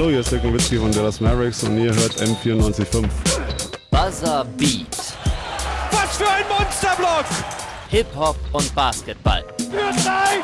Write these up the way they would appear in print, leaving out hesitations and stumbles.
Hallo, hier ist Dirk Nowitzki von Dallas Mavericks und ihr hört M94.5. Buzzer Beat. Was für ein Monsterblock! Hip-Hop und Basketball. Für drei!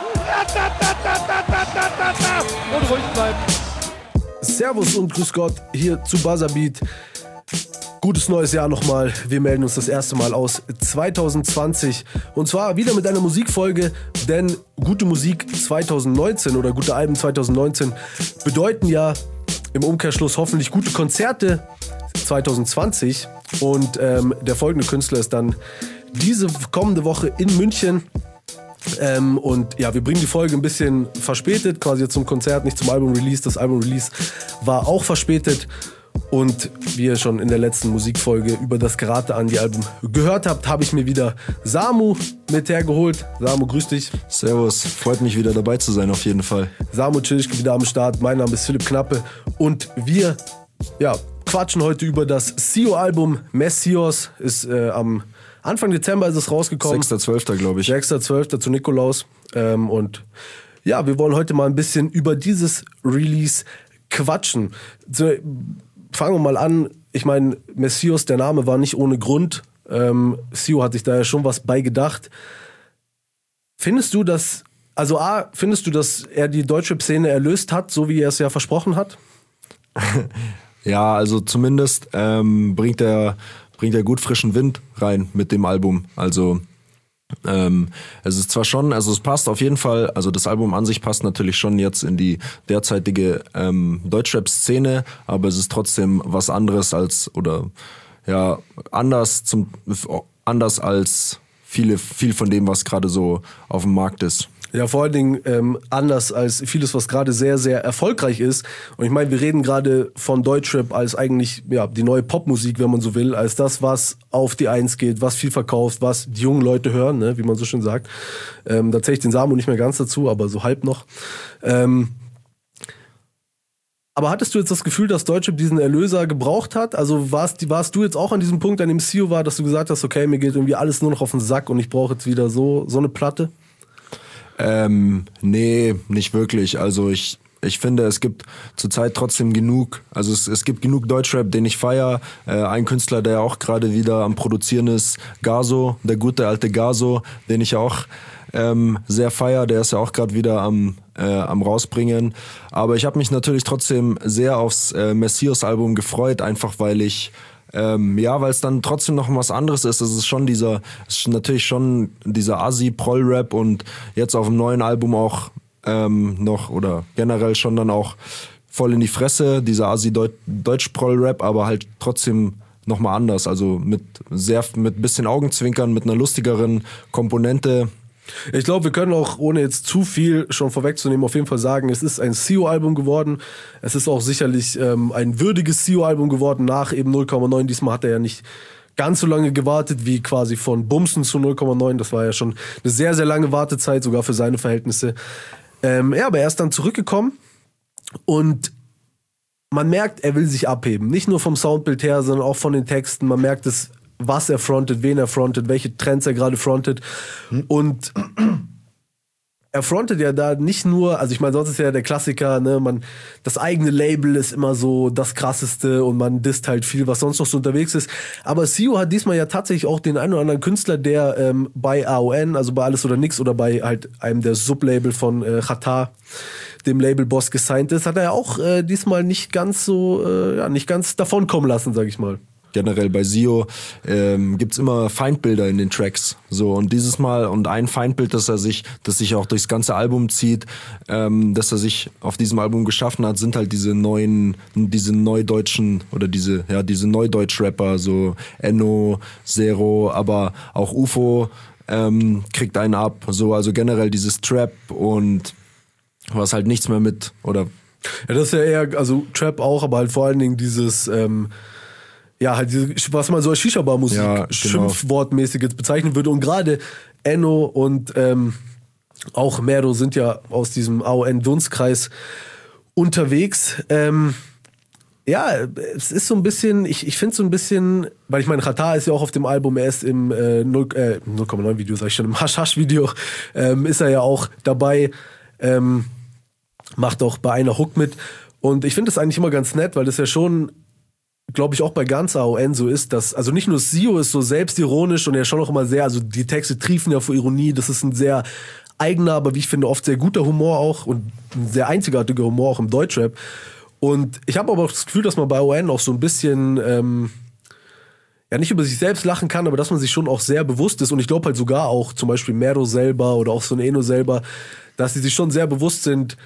Und ruhig bleiben. Servus und grüß Gott hier zu Buzzer Beat. Gutes neues Jahr nochmal. Wir melden uns das erste Mal aus 2020. Und zwar wieder mit einer Musikfolge, denn gute Musik 2019 oder gute Alben 2019 bedeuten ja im Umkehrschluss hoffentlich gute Konzerte 2020. Und der folgende Künstler ist dann diese kommende Woche in München. Und ja, wir bringen die Folge ein bisschen verspätet, quasi zum Konzert, nicht zum Album-Release. Das Album-Release war auch verspätet. Und wie ihr schon in der letzten Musikfolge über das Karate Andi-Album gehört habt, habe ich mir wieder Samu mit hergeholt. Samu, grüß dich. Servus, freut mich wieder dabei zu sein auf jeden Fall. Samu Tschilischke wieder am Start, mein Name ist Philipp Knappe und wir quatschen heute über das Sio-Album Messios. Ist am Anfang Dezember ist es rausgekommen. 6.12. glaube ich. 6.12. zu Nikolaus. Und ja, wir wollen heute mal ein bisschen über dieses Release quatschen. Fangen wir mal an. Ich meine, Messios, der Name war nicht ohne Grund. Sio hat sich da ja schon was bei gedacht. Findest du, dass er die Deutschrap-Szene erlöst hat, so wie er es ja versprochen hat? Ja, also zumindest bringt er gut frischen Wind rein mit dem Album. Also es ist zwar schon, also es passt auf jeden Fall, also das Album an sich passt natürlich schon jetzt in die derzeitige Deutschrap-Szene, aber es ist trotzdem was anderes anders als viel von dem, was gerade so auf dem Markt ist. Ja, vor allen Dingen anders als vieles, was gerade sehr, sehr erfolgreich ist. Und ich meine, wir reden gerade von Deutschrap als eigentlich die neue Popmusik, wenn man so will, als das, was auf die Eins geht, was viel verkauft, was die jungen Leute hören, ne, wie man so schön sagt. Da zähle ich den Samu nicht mehr ganz dazu, aber so halb noch. Aber hattest du jetzt das Gefühl, dass Deutschrap diesen Erlöser gebraucht hat? Also warst du jetzt auch an diesem Punkt, an dem Sio war, dass du gesagt hast, okay, mir geht irgendwie alles nur noch auf den Sack und ich brauche jetzt wieder so eine Platte? Nee, nicht wirklich. Also ich finde, es gibt zurzeit trotzdem genug, also es gibt genug Deutschrap, den ich feiere. Ein Künstler, der auch gerade wieder am Produzieren ist, Gazo, der gute alte Gazo, den ich auch sehr feiere, der ist ja auch gerade wieder am rausbringen. Aber ich habe mich natürlich trotzdem sehr aufs Messios-Album gefreut, einfach weil es dann trotzdem noch was anderes ist. Es ist natürlich schon dieser Assi-Proll-Rap und jetzt auf dem neuen Album auch noch oder generell schon dann auch voll in die Fresse, dieser Assi-Deutsch-Proll-Rap, aber halt trotzdem nochmal anders. Also mit bisschen Augenzwinkern, mit einer lustigeren Komponente. Ich glaube, wir können auch, ohne jetzt zu viel schon vorwegzunehmen, auf jeden Fall sagen, es ist ein Sio-Album geworden. Es ist auch sicherlich ein würdiges Sio-Album geworden nach eben 0,9. Diesmal hat er ja nicht ganz so lange gewartet wie quasi von Bumsen zu 0,9. Das war ja schon eine sehr, sehr lange Wartezeit, sogar für seine Verhältnisse. Aber er ist dann zurückgekommen und man merkt, er will sich abheben. Nicht nur vom Soundbild her, sondern auch von den Texten. Man merkt es, was er frontet, wen er frontet, welche Trends er gerade frontet. Und er frontet ja da nicht nur, also ich meine, sonst ist ja der Klassiker, ne, das eigene Label ist immer so das Krasseste und man disst halt viel, was sonst noch so unterwegs ist. Aber Sio hat diesmal ja tatsächlich auch den einen oder anderen Künstler, der bei AON, also bei Alles oder Nix oder bei halt einem der Sublabel von Xatar, dem Labelboss gesigned ist, hat er ja auch diesmal nicht ganz davon kommen lassen, sag ich mal. Generell bei Sio gibt's immer Feindbilder in den Tracks. So, und dieses Mal, und ein Feindbild, das sich auch durchs ganze Album zieht, das er sich auf diesem Album geschaffen hat, sind halt diese neudeutschen oder diese Neudeutsch-Rapper, so Enno, Zero, aber auch UFO kriegt einen ab. So, also generell dieses Trap und was halt nichts mehr mit, oder? Ja, das ist ja eher, also Trap auch, aber halt vor allen Dingen dieses was man so als Shisha-Bar-Musik schimpfwortmäßig jetzt bezeichnen würde. Und gerade Enno und auch Mero sind ja aus diesem AON-Dunstkreis unterwegs. Es ist so ein bisschen, ich finde so ein bisschen, weil ich meine, Xatar ist ja auch auf dem Album, er ist im 0,9 Video, sag ich schon, im Hasch-Hasch-Video, ist er ja auch dabei, macht auch bei einer Hook mit. Und ich finde das eigentlich immer ganz nett, weil das ja schon, glaube ich, auch bei ganz AON so ist, dass, also nicht nur Sio ist so selbstironisch und er schon auch immer sehr, also die Texte triefen ja vor Ironie, das ist ein sehr eigener, aber wie ich finde, oft sehr guter Humor auch und ein sehr einzigartiger Humor auch im Deutschrap. Und ich habe aber auch das Gefühl, dass man bei AON auch so ein bisschen, ja, nicht über sich selbst lachen kann, aber dass man sich schon auch sehr bewusst ist und ich glaube halt sogar auch zum Beispiel Mero selber oder auch so ein Eno selber, dass sie sich schon sehr bewusst sind,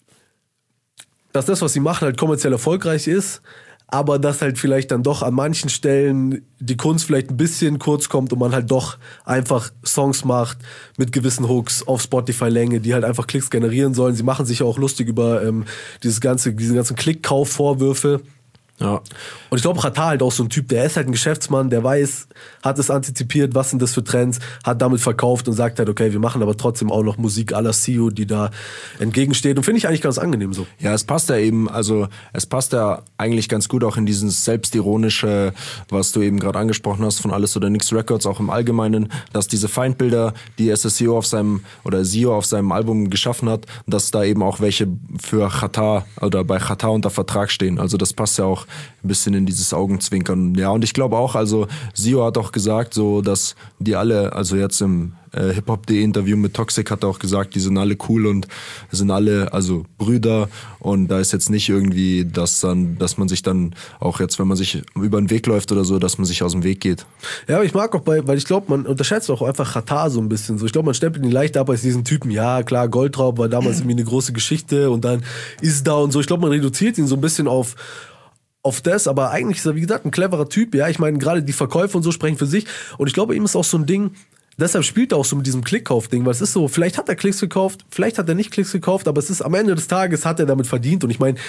dass das, was sie machen, halt kommerziell erfolgreich ist, aber dass halt vielleicht dann doch an manchen Stellen die Kunst vielleicht ein bisschen kurz kommt und man halt doch einfach Songs macht mit gewissen Hooks auf Spotify-Länge, die halt einfach Klicks generieren sollen. Sie machen sich ja auch lustig über diese ganzen Klickkauf-Vorwürfe. Ja. Und ich glaube, Xatar halt auch so ein Typ, der ist halt ein Geschäftsmann, der weiß, hat es antizipiert, was sind das für Trends, hat damit verkauft und sagt halt, okay, wir machen aber trotzdem auch noch Musik à la Sio, die da entgegensteht und finde ich eigentlich ganz angenehm so. Ja, es passt ja eben, also es passt ja eigentlich ganz gut auch in dieses selbstironische, was du eben gerade angesprochen hast, von Alles oder Nix Records, auch im Allgemeinen, dass diese Feindbilder, die SSIO auf seinem, oder Sio auf seinem Album geschaffen hat, dass da eben auch welche für Xatar oder bei Xatar unter Vertrag stehen. Also das passt ja auch ein bisschen in dieses Augenzwinkern. Ja, und ich glaube auch, also Sio hat auch gesagt, so, dass die alle, also jetzt im Hip-Hop.de Interview mit Toxic hat er auch gesagt, die sind alle cool und sind alle, also Brüder und da ist jetzt nicht irgendwie, dass man sich dann auch jetzt, wenn man sich über den Weg läuft oder so, dass man sich aus dem Weg geht. Ja, aber ich mag auch weil ich glaube, man unterschätzt auch einfach Xatar so ein bisschen so. Ich glaube, man stempelt ihn leicht ab als diesen Typen, ja klar, Goldraub war damals irgendwie eine große Geschichte und dann ist da und so. Ich glaube, man reduziert ihn so ein bisschen auf das, aber eigentlich ist er, wie gesagt, ein cleverer Typ, ja. Ich meine, gerade die Verkäufe und so sprechen für sich und ich glaube, ihm ist auch so ein Ding, deshalb spielt er auch so mit diesem Klickkauf-Ding, weil es ist so, vielleicht hat er Klicks gekauft, vielleicht hat er nicht Klicks gekauft, aber es ist am Ende des Tages hat er damit verdient und ich meine,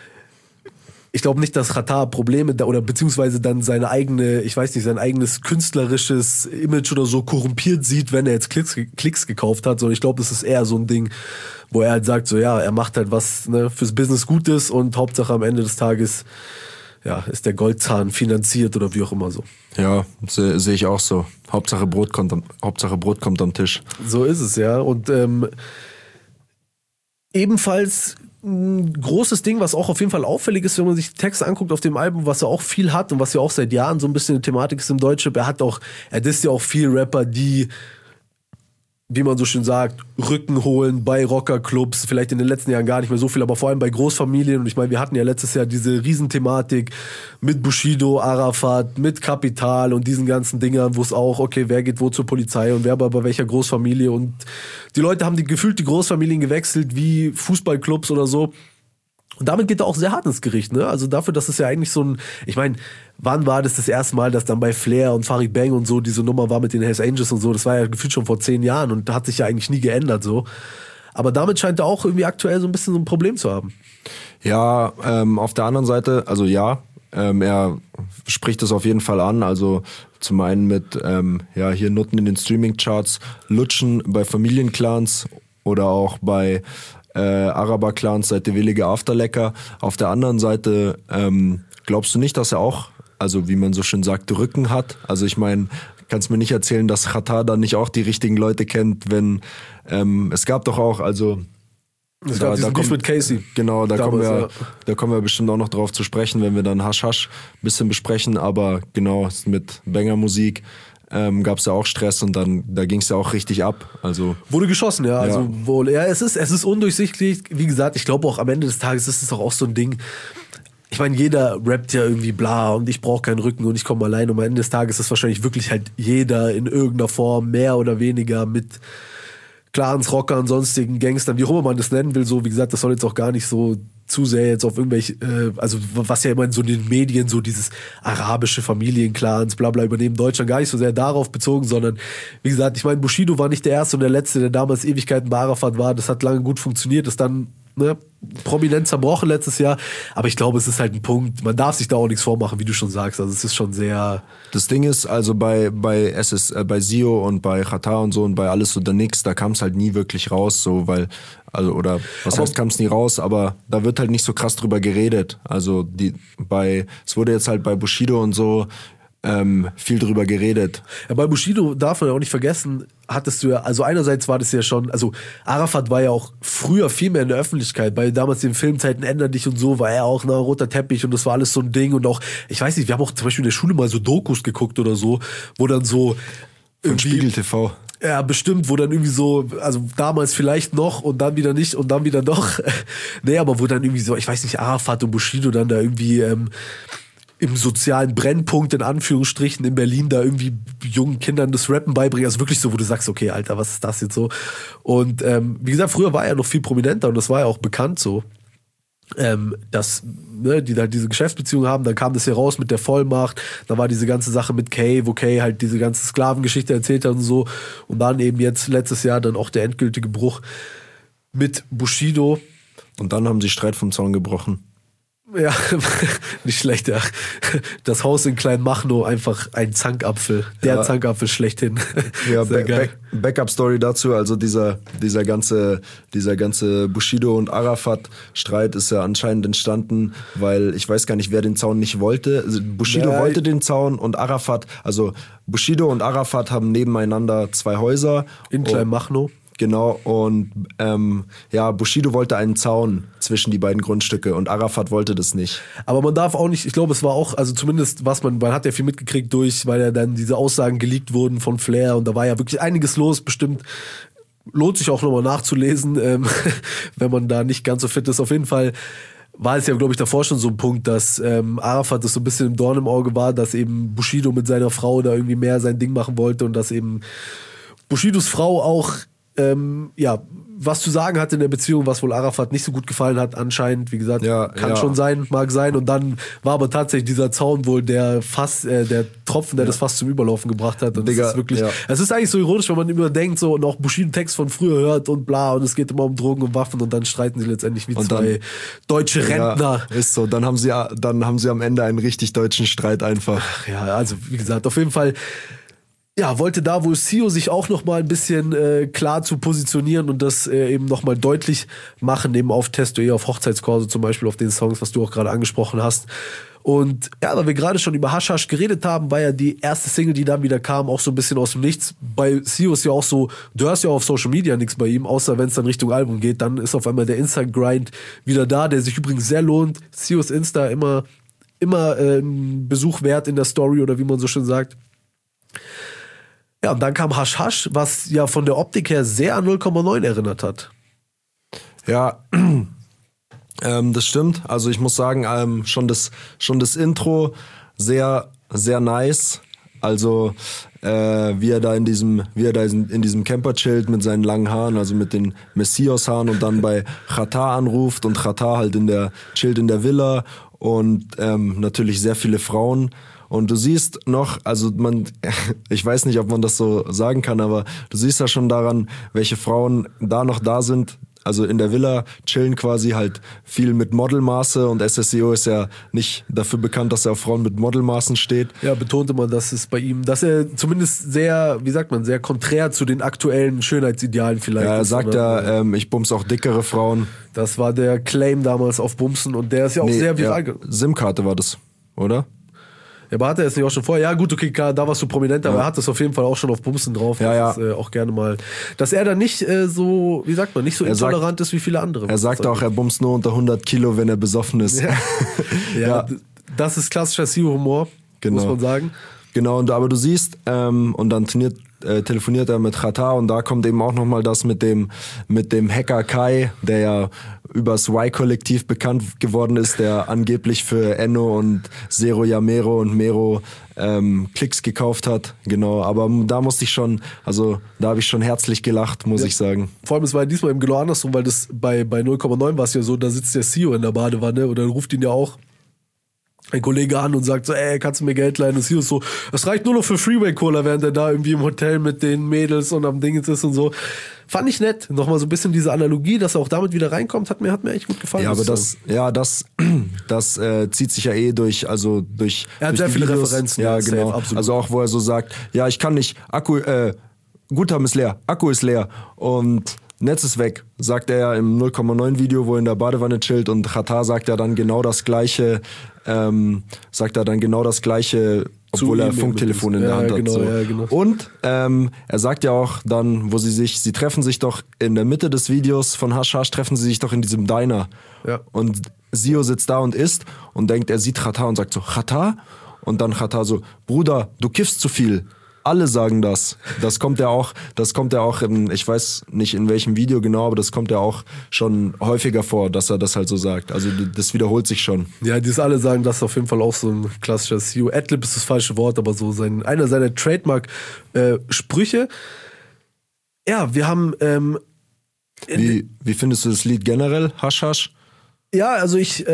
ich glaube nicht, dass Xatar Probleme da oder beziehungsweise dann sein eigenes künstlerisches Image oder so korrumpiert sieht, wenn er jetzt Klicks gekauft hat, sondern ich glaube, das ist eher so ein Ding, wo er halt sagt, so ja, er macht halt was fürs Business Gutes und Hauptsache am Ende des Tages ja, ist der Goldzahn finanziert oder wie auch immer so. Ja, sehe ich auch so. Hauptsache Brot kommt am Tisch. So ist es, ja. Und ebenfalls ein großes Ding, was auch auf jeden Fall auffällig ist, wenn man sich die Texte anguckt auf dem Album, was er auch viel hat und was ja auch seit Jahren so ein bisschen eine Thematik ist im Deutschrap. Er disst ja auch viel Rapper, die, wie man so schön sagt, Rücken holen bei Rockerclubs, vielleicht in den letzten Jahren gar nicht mehr so viel, aber vor allem bei Großfamilien. Und ich meine, wir hatten ja letztes Jahr diese Riesenthematik mit Bushido, Arafat, mit Kapital und diesen ganzen Dingern, wo es auch, okay, wer geht wo zur Polizei und wer bei welcher Großfamilie. Und die Leute haben gefühlt die Großfamilien gewechselt, wie Fußballclubs oder so. Und damit geht er auch sehr hart ins Gericht, ne? Also dafür, dass es ja eigentlich so ein, ich meine, wann war das erste Mal, dass dann bei Flair und Farid Bang und so diese Nummer war mit den Hells Angels und so, das war ja gefühlt schon vor 10 Jahren und hat sich ja eigentlich nie geändert so. Aber damit scheint er auch irgendwie aktuell so ein bisschen so ein Problem zu haben. Ja, auf der anderen Seite, also ja, er spricht es auf jeden Fall an, also zum einen mit, hier Noten in den Streaming-Charts, Lutschen bei Familienclans oder auch bei Araber-Clans seit der willige Afterlecker. Auf der anderen Seite glaubst du nicht, dass er auch, also wie man so schön sagt, Rücken hat? Also ich meine, kannst mir nicht erzählen, dass Xatar dann nicht auch die richtigen Leute kennt, wenn es gab doch auch, also es gab diesen Beef mit Casey. Genau, da damals, kommen wir bestimmt auch noch drauf zu sprechen, wenn wir dann Hasch Hasch ein bisschen besprechen, aber genau, mit Banger-Musik gab es ja auch Stress und dann da ging es ja auch richtig ab. Also wurde geschossen, ja. Also wohl, ja, es ist undurchsichtig. Wie gesagt, ich glaube auch am Ende des Tages ist es auch so ein Ding. Ich meine, jeder rappt ja irgendwie bla und ich brauche keinen Rücken und ich komme allein. Und am Ende des Tages ist wahrscheinlich wirklich halt jeder in irgendeiner Form mehr oder weniger mit Clans, Rockern, sonstigen Gangstern, wie auch immer man das nennen will. So, wie gesagt, das soll jetzt auch gar nicht so zu sehr jetzt auf irgendwelche, also was ja immer in so den Medien so dieses arabische Familienclans, bla bla, übernehmen Deutschland gar nicht so sehr darauf bezogen, sondern wie gesagt, ich meine, Bushido war nicht der Erste und der Letzte, der damals Ewigkeiten bei Arafat war, das hat lange gut funktioniert, ist dann prominent zerbrochen letztes Jahr, aber ich glaube, es ist halt ein Punkt, man darf sich da auch nichts vormachen, wie du schon sagst, also es ist schon sehr... Das Ding ist, also bei Sio und bei Xatar und so und bei Alles oder Nix, da kam es halt nie wirklich raus, so, weil, also, oder, was heißt, kam es nie raus, aber da wird halt nicht so krass drüber geredet, also es wurde jetzt halt bei Bushido und so viel drüber geredet. Ja, bei Bushido darf man ja auch nicht vergessen, hattest du ja, also einerseits war das ja schon, also Arafat war ja auch früher viel mehr in der Öffentlichkeit, bei damals den Filmzeiten Ändern dich und so, war er auch ein roter Teppich und das war alles so ein Ding und auch, ich weiß nicht, wir haben auch zum Beispiel in der Schule mal so Dokus geguckt oder so, wo dann so Von Spiegel TV. Ja, bestimmt, wo dann irgendwie so, also damals vielleicht noch und dann wieder nicht und dann wieder doch. Nee, aber wo dann irgendwie so, ich weiß nicht, Arafat und Bushido dann da irgendwie im sozialen Brennpunkt, in Anführungsstrichen, in Berlin da irgendwie jungen Kindern das Rappen beibringen. Also wirklich so, wo du sagst, okay, Alter, was ist das jetzt so? Und wie gesagt, früher war er noch viel prominenter und das war ja auch bekannt so. Dass die da diese Geschäftsbeziehungen haben, dann kam das hier raus mit der Vollmacht, dann war diese ganze Sache mit Kay, wo Kay halt diese ganze Sklavengeschichte erzählt hat und so und dann eben jetzt letztes Jahr dann auch der endgültige Bruch mit Bushido. Und dann haben sie Streit vom Zaun gebrochen. Ja, nicht schlecht, ja. Das Haus in Kleinmachnow, einfach ein Zankapfel. Der Zankapfel schlechthin. Ja, Backup-Story dazu, also dieser ganze Bushido und Arafat-Streit ist ja anscheinend entstanden, weil ich weiß gar nicht, wer den Zaun nicht wollte. Also Bushido wollte den Zaun und Arafat, also Bushido und Arafat haben nebeneinander 2 Häuser. In Kleinmachnow. Genau, und Bushido wollte einen Zaun zwischen die beiden Grundstücke und Arafat wollte das nicht. Aber man darf auch nicht, ich glaube, es war auch, also zumindest man hat ja viel mitgekriegt weil ja dann diese Aussagen geleakt wurden von Flair und da war ja wirklich einiges los, bestimmt lohnt sich auch nochmal nachzulesen, wenn man da nicht ganz so fit ist. Auf jeden Fall war es ja, glaube ich, davor schon so ein Punkt, dass Arafat das so ein bisschen im Dorn im Auge war, dass eben Bushido mit seiner Frau da irgendwie mehr sein Ding machen wollte und dass eben Bushidos Frau auch was zu sagen hatte in der Beziehung, was wohl Arafat nicht so gut gefallen hat, anscheinend, wie gesagt, kann schon sein, mag sein. Und dann war aber tatsächlich dieser Zaun wohl der Tropfen, der das Fass zum Überlaufen gebracht hat. Und Digga, das ist wirklich, es ist eigentlich so ironisch, wenn man immer denkt so und auch Bushido-Text von früher hört und bla und es geht immer um Drogen und Waffen und dann streiten sie letztendlich wie zwei deutsche Rentner. Ist so, dann haben sie am Ende einen richtig deutschen Streit einfach. Ja, also wie gesagt, auf jeden Fall. Ja, wollte da wohl Sio sich auch noch mal ein bisschen klar zu positionieren und das eben noch mal deutlich machen, eben auf Testo, auf Hochzeitskurse zum Beispiel, auf den Songs, was du auch gerade angesprochen hast. Und ja, weil wir gerade schon über Hasch Hasch geredet haben, war ja die erste Single, die dann wieder kam, auch so ein bisschen aus dem Nichts. Bei Sio ist ja auch so, du hörst ja auf Social Media nichts bei ihm, außer wenn es dann Richtung Album geht, dann ist auf einmal der Insta-Grind wieder da, der sich übrigens sehr lohnt. Sios Insta immer Besuch wert in der Story oder wie man so schön sagt. Ja, und dann kam Hasch Hasch, was ja von der Optik her sehr an 0,9 erinnert hat. Ja, das stimmt. Also ich muss sagen, schon das Intro sehr, sehr nice. Also wie er da in diesem Camper chillt mit seinen langen Haaren, also mit den Messias-Haaren und dann bei Xatar anruft und Xatar halt chillt in der Villa und natürlich sehr viele Frauen. Und du siehst noch, also ich weiß nicht, ob man das so sagen kann, aber du siehst ja schon daran, welche Frauen da noch da sind. Also in der Villa chillen quasi halt viel mit Modelmaße und SSEO ist ja nicht dafür bekannt, dass er auf Frauen mit Modelmaßen steht. Ja, betonte man, dass es bei ihm, dass er zumindest sehr, wie sagt man, sehr konträr zu den aktuellen Schönheitsidealen vielleicht ist. Ja, er sagt ja, ich bums auch dickere Frauen. Das war der Claim damals auf Bumsen und der ist ja auch sehr viral. Ja, SIM-Karte war das, oder? Ja, aber hat er es nicht auch schon vorher? Ja gut, okay, klar, da warst du prominent, aber er hat das auf jeden Fall auch schon auf Bumsen drauf. Ja. Das ist, auch gerne mal, dass er da nicht so, wie sagt man, nicht so intolerant ist wie viele andere. Er sagt auch, er bumst nur unter 100 Kilo, wenn er besoffen ist. Ja, das ist klassischer Sio-Humor, muss man sagen. Genau, aber du siehst, und dann telefoniert er mit Xatar und da kommt eben auch nochmal das mit dem Hacker Kai, der ja übers Y-Kollektiv bekannt geworden ist, der angeblich für Enno und Zero Yamero und Mero Klicks gekauft hat. Genau, aber da musste ich schon, also da habe ich schon herzlich gelacht, muss ich sagen. Vor allem, es war ja diesmal genau andersrum, weil das bei 0,9 war es ja so, da sitzt der Sio in der Badewanne oder ruft ihn ja auch ein Kollege an und sagt so, kannst du mir Geld leihen? Und Sio ist so, das reicht nur noch für Freeway-Cola, während er da irgendwie im Hotel mit den Mädels und am Ding ist und so. Fand ich nett. Nochmal so ein bisschen diese Analogie, dass er auch damit wieder reinkommt, hat mir echt gut gefallen. Ja, aber das zieht sich ja durch, also durch. Er hat durch sehr viele Videos. Referenzen. Ja, genau. Safe, also auch, wo er so sagt, ja, ich kann nicht, Guthaben ist leer, Akku ist leer und Netz ist weg, sagt er ja im 0,9 Video, wo er in der Badewanne chillt und Xatar sagt ja dann genau das Gleiche, obwohl er Funktelefon in der Hand hat. Genau, So. ja, genau. Und er sagt ja auch dann, wo sie treffen sich doch in der Mitte des Videos von Hush Hush, treffen sie sich doch in diesem Diner. Ja. Und Sio sitzt da und isst und denkt, er sieht Xatar und sagt so, Xatar? Und dann Xatar so, Bruder, du kiffst zu viel. Alle sagen das. Das kommt ja auch in, ich weiß nicht in welchem Video genau, aber das kommt ja auch schon häufiger vor, dass er das halt so sagt. Also das wiederholt sich schon. Ja, die alle sagen, das ist auf jeden Fall auch so ein klassischer CEO. Adlib ist das falsche Wort, aber so einer seiner Trademark-Sprüche. Ja, wir haben... Wie findest du das Lied generell, Hush Hush? Ja, also ich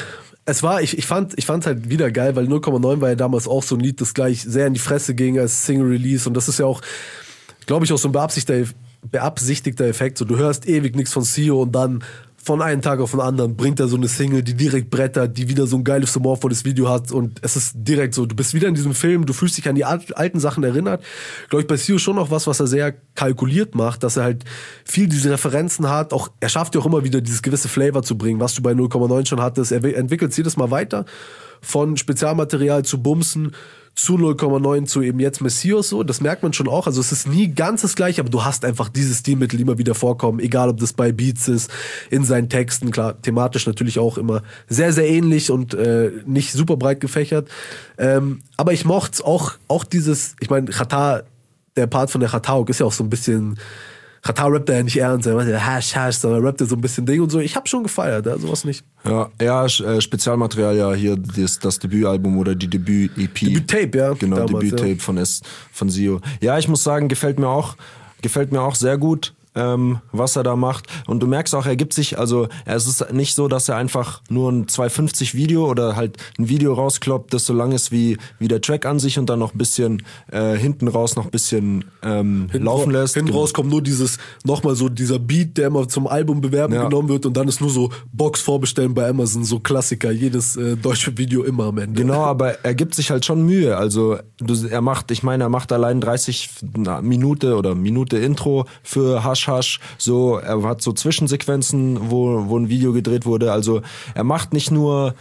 fand halt wieder geil, weil 0,9 war ja damals auch so ein Lied, das gleich sehr in die Fresse ging als Single-Release und das ist ja auch, glaube ich, auch so ein beabsichtigter Effekt. So, du hörst ewig nichts von Sio und dann von einem Tag auf den anderen bringt er so eine Single, die direkt brettert, die wieder so ein geiles, humorvolles Video hat und es ist direkt so, du bist wieder in diesem Film, du fühlst dich an die alten Sachen erinnert. Glaube ich, bei Sio schon noch was er sehr kalkuliert macht, dass er halt viel diese Referenzen hat, auch er schafft ja auch immer wieder dieses gewisse Flavor zu bringen, was du bei 0,9 schon hattest. Er entwickelt es jedes Mal weiter, von Spezialmaterial zu Bumsen, zu 0,9 zu eben jetzt Messias so, das merkt man schon auch, also es ist nie ganz das gleiche, aber du hast einfach dieses Stilmittel immer wieder vorkommen, egal ob das bei Beats ist, in seinen Texten, klar, thematisch natürlich auch immer sehr, sehr ähnlich und nicht super breit gefächert, aber ich mochte es auch dieses, ich meine, Xatar, der Part von der Xatar ist ja auch so ein bisschen, Xatar rappt ja nicht ernst, er meint Hash, Hash, sondern rappt ja so ein bisschen Ding und so. Ich hab schon gefeiert, sowas nicht. Ja, Spezialmaterial, ja, hier das Debütalbum oder die Debüt-EP. Debüt-Tape, ja. Genau, damals, Debüt-Tape von Sio. Ja, ich muss sagen, gefällt mir auch sehr gut, was er da macht. Und du merkst auch, er gibt sich, also es ist nicht so, dass er einfach nur ein 250 Video oder halt ein Video rauskloppt, das so lang ist wie der Track an sich und dann noch ein bisschen hinten raus noch ein bisschen laufen lässt. Hinten raus kommt nur nochmal so dieser Beat, der immer zum Album bewerben genommen wird und dann ist nur so Box vorbestellen bei Amazon, so Klassiker, jedes deutsche Video immer am Ende. Genau, aber er gibt sich halt schon Mühe, also er macht allein 30 Minute Intro für Hush Hush, so, er hat so Zwischensequenzen, wo ein Video gedreht wurde, also er macht nicht nur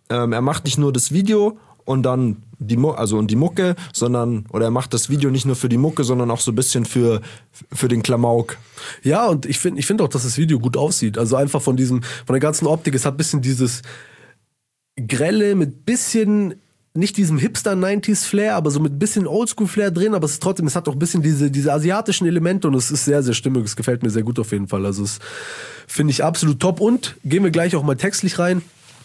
das Video und dann die Mucke, oder er macht das Video nicht nur für die Mucke, sondern auch so ein bisschen für den Klamauk. Ja, und ich finde auch, dass das Video gut aussieht, also einfach von der ganzen Optik, es hat ein bisschen dieses Grelle mit bisschen nicht diesem Hipster-90s-Flair, aber so mit ein bisschen Oldschool-Flair drin, aber es hat auch ein bisschen diese asiatischen Elemente und es ist sehr, sehr stimmig, es gefällt mir sehr gut auf jeden Fall, also es finde ich absolut top und gehen wir gleich auch mal textlich rein.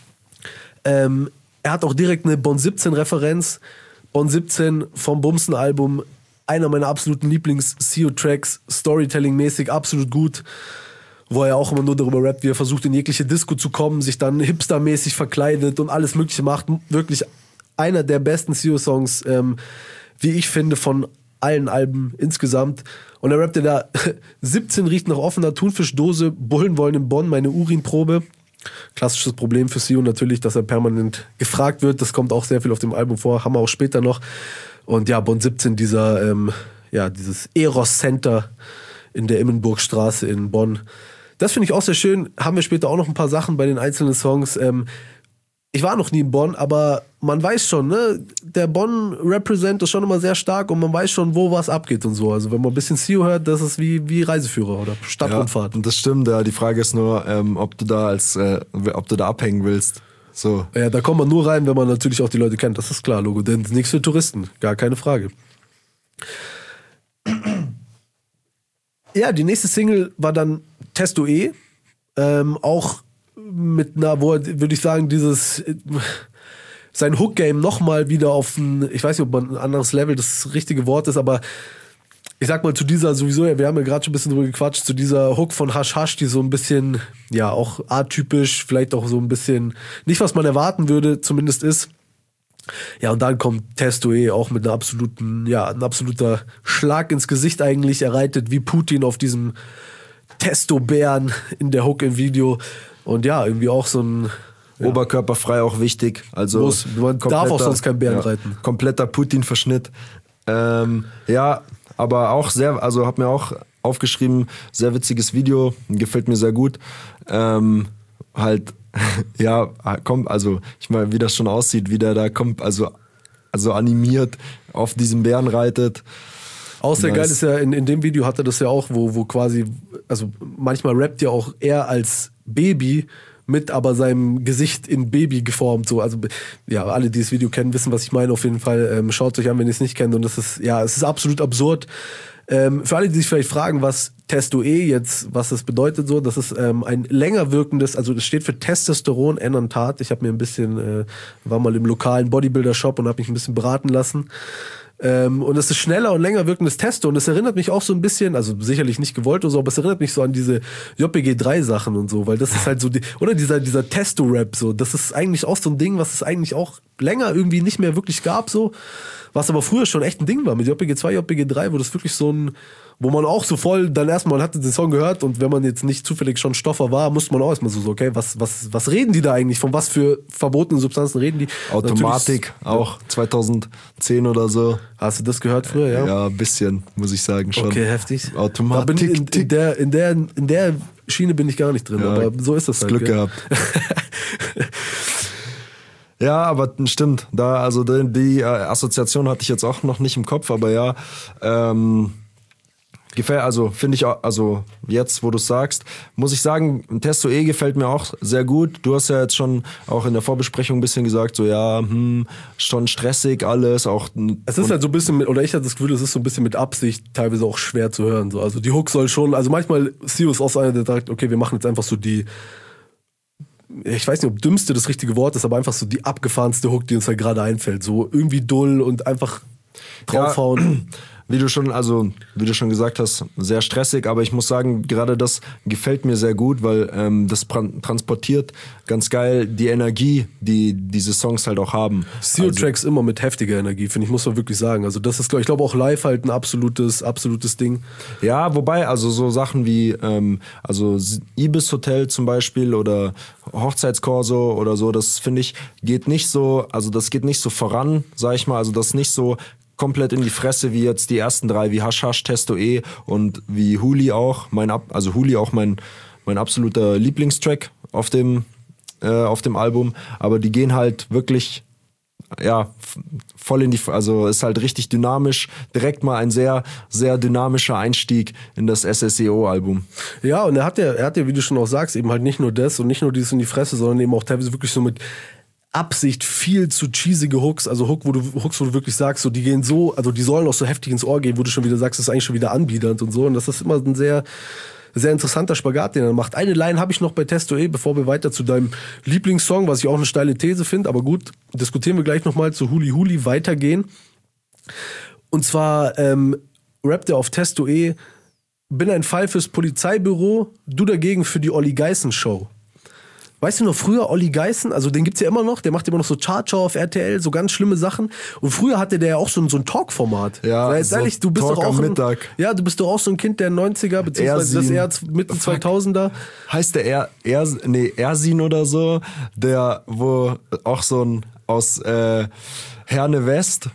Er hat auch direkt eine Bon 17-Referenz, Bon 17 vom Bumsen-Album, einer meiner absoluten Lieblings-Sio-Tracks, Storytelling-mäßig absolut gut, wo er auch immer nur darüber rappt, wie er versucht in jegliche Disco zu kommen, sich dann hipstermäßig verkleidet und alles mögliche macht, wirklich einer der besten Sio-Songs, wie ich finde, von allen Alben insgesamt. Und er rappte da, 17 riecht nach offener Thunfischdose, Bullen wollen in Bonn meine Urinprobe. Klassisches Problem für Sio natürlich, dass er permanent gefragt wird. Das kommt auch sehr viel auf dem Album vor, haben wir auch später noch. Und ja, Bonn 17, dieses Eros Center in der Immenburgstraße in Bonn. Das finde ich auch sehr schön. Haben wir später auch noch ein paar Sachen bei den einzelnen Songs. Ich war noch nie in Bonn, aber man weiß schon, ne, der Bonn-Represent ist schon immer sehr stark und man weiß schon, wo was abgeht und so. Also wenn man ein bisschen Sio hört, das ist wie Reiseführer oder Stadtrundfahrt. Ja, das stimmt, ja. Die Frage ist nur, ob du da abhängen willst. So. Ja, da kommt man nur rein, wenn man natürlich auch die Leute kennt. Das ist klar, Logo. Denn nichts für Touristen, gar keine Frage. Ja, die nächste Single war dann Testo E. Auch mit einer, würde ich sagen, sein Hook-Game nochmal wieder auf ich weiß nicht, ob man ein anderes Level das richtige Wort ist, aber ich sag mal zu dieser sowieso, wir haben ja gerade schon ein bisschen drüber gequatscht, zu dieser Hook von Hush Hush, die so ein bisschen, ja, auch atypisch, vielleicht auch so ein bisschen, nicht was man erwarten würde, zumindest ist. Ja, und dann kommt Testo E auch mit ein absoluter Schlag ins Gesicht eigentlich, er reitet wie Putin auf diesem Testo-Bären in der Hook im Video. Und ja, irgendwie auch so ein... Ja. Oberkörperfrei auch wichtig. Also man darf auch sonst keinen Bären reiten. Kompletter Putin-Verschnitt. Ja, aber auch sehr, also hab mir auch aufgeschrieben, sehr witziges Video, gefällt mir sehr gut. Halt, ja, kommt, also ich meine, wie das schon aussieht, wie der da kommt, also also animiert auf diesem Bären reitet. Auch sehr geil ist ja, in dem Video hat er das ja auch, wo quasi, also manchmal rappt ja auch er als Baby mit aber seinem Gesicht in Baby geformt. So. Also ja, alle, die das Video kennen, wissen, was ich meine. Auf jeden Fall schaut es euch an, wenn ihr es nicht kennt. Und das ist, ja, es ist absolut absurd. Für alle, die sich vielleicht fragen, was Testo-E jetzt, was das bedeutet, so, das ist ein länger wirkendes, also das steht für Testosteron Enantat. Ich habe mir ein bisschen, war mal im lokalen Bodybuilder-Shop und habe mich ein bisschen beraten lassen. Und es ist schneller und länger wirkendes Testo und es erinnert mich auch so ein bisschen, also sicherlich nicht gewollt oder so, aber es erinnert mich so an diese JPG3-Sachen und so, weil das ist halt so, oder dieser Testo-Rap so, das ist eigentlich auch so ein Ding, was es eigentlich auch länger irgendwie nicht mehr wirklich gab so, was aber früher schon echt ein Ding war mit JPG2, JPG3, wo das wirklich so ein, wo man auch so voll, dann erstmal hatte den Song gehört und wenn man jetzt nicht zufällig schon Stoffer war, musste man auch erstmal so, okay, was reden die da eigentlich? Von was für verbotenen Substanzen reden die? Automatik, auch 2010 oder so. Hast du das gehört früher, ja? Ja, ein bisschen, muss ich sagen schon. Okay, heftig. Automatik. Da bin in der Schiene bin ich gar nicht drin, ja, aber so ist das halt. Glück gehabt. Ja, aber stimmt, da, also die Assoziation hatte ich jetzt auch noch nicht im Kopf, aber ja, gefällt, also finde ich auch, also jetzt, wo du es sagst, muss ich sagen, Testo-E gefällt mir auch sehr gut. Du hast ja jetzt schon auch in der Vorbesprechung ein bisschen gesagt, so ja, schon stressig alles. Auch es ist halt so ein bisschen, oder ich hatte das Gefühl, es ist so ein bisschen mit Absicht teilweise auch schwer zu hören. So. Also die Hook soll schon, also manchmal, Sio ist auch so einer, der sagt, okay, wir machen jetzt einfach so die, ich weiß nicht, ob dümmste das richtige Wort ist, aber einfach so die abgefahrenste Hook, die uns halt gerade einfällt. So irgendwie dull und einfach draufhauen. Ja, wie du schon gesagt hast, sehr stressig, aber ich muss sagen, gerade das gefällt mir sehr gut, weil das transportiert ganz geil die Energie, die diese Songs halt auch haben. Sio-Tracks immer mit heftiger Energie, finde ich, muss man wirklich sagen. Also das ist, ich glaube auch live halt ein absolutes Ding. Ja, wobei, also so Sachen wie also Ibis Hotel zum Beispiel oder Hochzeitskorso oder so, das finde ich, geht nicht so voran, sag ich mal, also das nicht so komplett in die Fresse wie jetzt die ersten drei, wie Hasch Hasch, Testo-E und wie Huli auch. Huli auch mein absoluter Lieblingstrack auf dem Album. Aber die gehen halt wirklich, ja, voll in die, also ist halt richtig dynamisch. Direkt mal ein sehr, sehr dynamischer Einstieg in das SSEO-Album. Ja, und er hat ja, wie du schon auch sagst, eben halt nicht nur das und nicht nur dieses in die Fresse, sondern eben auch teilweise wirklich so mit Absicht viel zu cheesige Hooks, also Hooks, wo du wirklich sagst, so die gehen so, also die sollen auch so heftig ins Ohr gehen, wo du schon wieder sagst, das ist eigentlich schon wieder anbiedernd und so. Und das ist immer ein sehr, sehr interessanter Spagat, den er macht. Eine Line habe ich noch bei Testo-E, bevor wir weiter zu deinem Lieblingssong, was ich auch eine steile These finde, aber gut, diskutieren wir gleich nochmal zu Huli Huli weitergehen. Und zwar rappt er auf Testo-E, bin ein Fall fürs Polizeibüro, du dagegen für die Olli Geißen Show. Weißt du noch, früher Olli Geißen, also den gibt's ja immer noch, der macht immer noch so Chartshow auf RTL, so ganz schlimme Sachen. Und früher hatte der ja auch so ein Talk-Format. Ja, so ehrlich, du bist Talk doch auch am Mittag. Ja, du bist doch auch so ein Kind der 90er, beziehungsweise das eher Mitte 2000er. Heißt der Ersin oder so, der, wo auch so ein aus Herne West.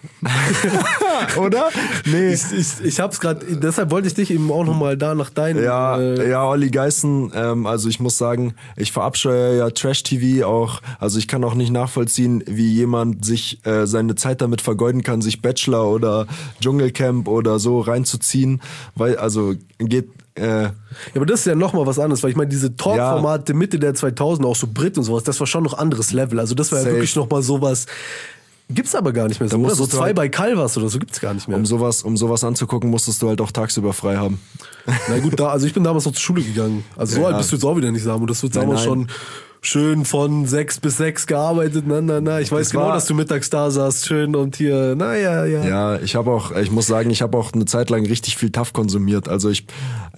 Oder? Nee. Ich hab's gerade, deshalb wollte ich dich eben auch nochmal da nach deinen. Ja, Olli Geißen, also ich muss sagen, ich verabscheue ja Trash-TV auch, also ich kann auch nicht nachvollziehen, wie jemand sich seine Zeit damit vergeuden kann, sich Bachelor oder Dschungelcamp oder so reinzuziehen, weil, also geht. Ja, aber das ist ja nochmal was anderes, weil ich meine, diese Talk-Formate Mitte der 2000er, auch so Brit und sowas, das war schon noch anderes Level, also das war ja wirklich nochmal sowas. Gibt's aber gar nicht mehr so, oder? So 2 bei Calvas oder so gibt's gar nicht mehr. Um sowas anzugucken, musstest du halt auch tagsüber frei haben. Na gut, also ich bin damals noch zur Schule gegangen. Also so alt bist du jetzt auch wieder nicht, Samu. Das wird damals schon schön von 6 bis 6 gearbeitet. Ich weiß genau, dass du mittags da saßt, schön und hier, ja. Ja, ich muss sagen, ich habe auch eine Zeit lang richtig viel TAF konsumiert. Also ich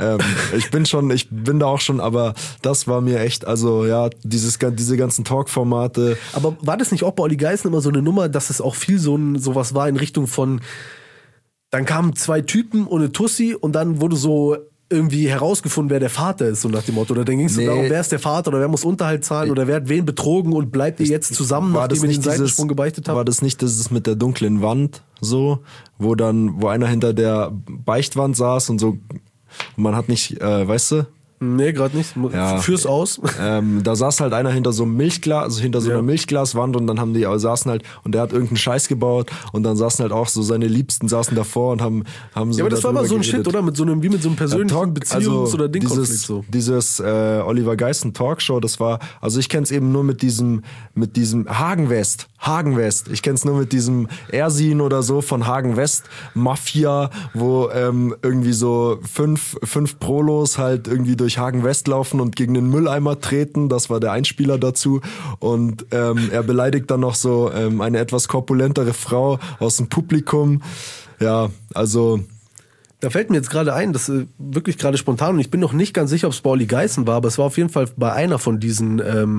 bin da auch schon, aber das war mir echt, also ja, diese ganzen Talk-Formate. Aber war das nicht auch bei Olli Geißen immer so eine Nummer, dass es auch viel sowas war in Richtung von, dann kamen 2 Typen und eine Tussi und dann wurde so irgendwie herausgefunden, wer der Vater ist, so nach dem Motto. Oder dann ging es darum, wer ist der Vater oder wer muss Unterhalt zahlen oder wer hat wen betrogen und bleibt ihr jetzt zusammen, nachdem ihr den Seitensprung gebeichtet habt? War das nicht dieses mit der dunklen Wand so, wo einer hinter der Beichtwand saß und so, man hat nicht, weißt du? Nee, gerade nicht. Ja. Führ's aus. Da saß halt einer hinter so einem Milchglas, also hinter so einer Milchglaswand und dann saßen halt, und der hat irgendeinen Scheiß gebaut und dann saßen halt auch so seine Liebsten saßen davor und haben so. Ja, aber das war immer so ein Shit, oder? Mit so einem persönlichen Beziehungs- oder Dingkonflikt so. Dieses Oliver Geissen Talkshow, das war, also ich kenn's eben nur mit diesem Hagen-West. Ich kenn's nur mit diesem Ersin oder so von Hagen-West, Mafia, wo irgendwie so fünf Prolos halt irgendwie durch Hagen-West laufen und gegen den Mülleimer treten. Das war der Einspieler dazu. Und er beleidigt dann noch so eine etwas korpulentere Frau aus dem Publikum. Ja, also... Da fällt mir jetzt gerade ein, das ist wirklich gerade spontan und ich bin noch nicht ganz sicher, ob es bei Olli Geißen war, aber es war auf jeden Fall bei einer von diesen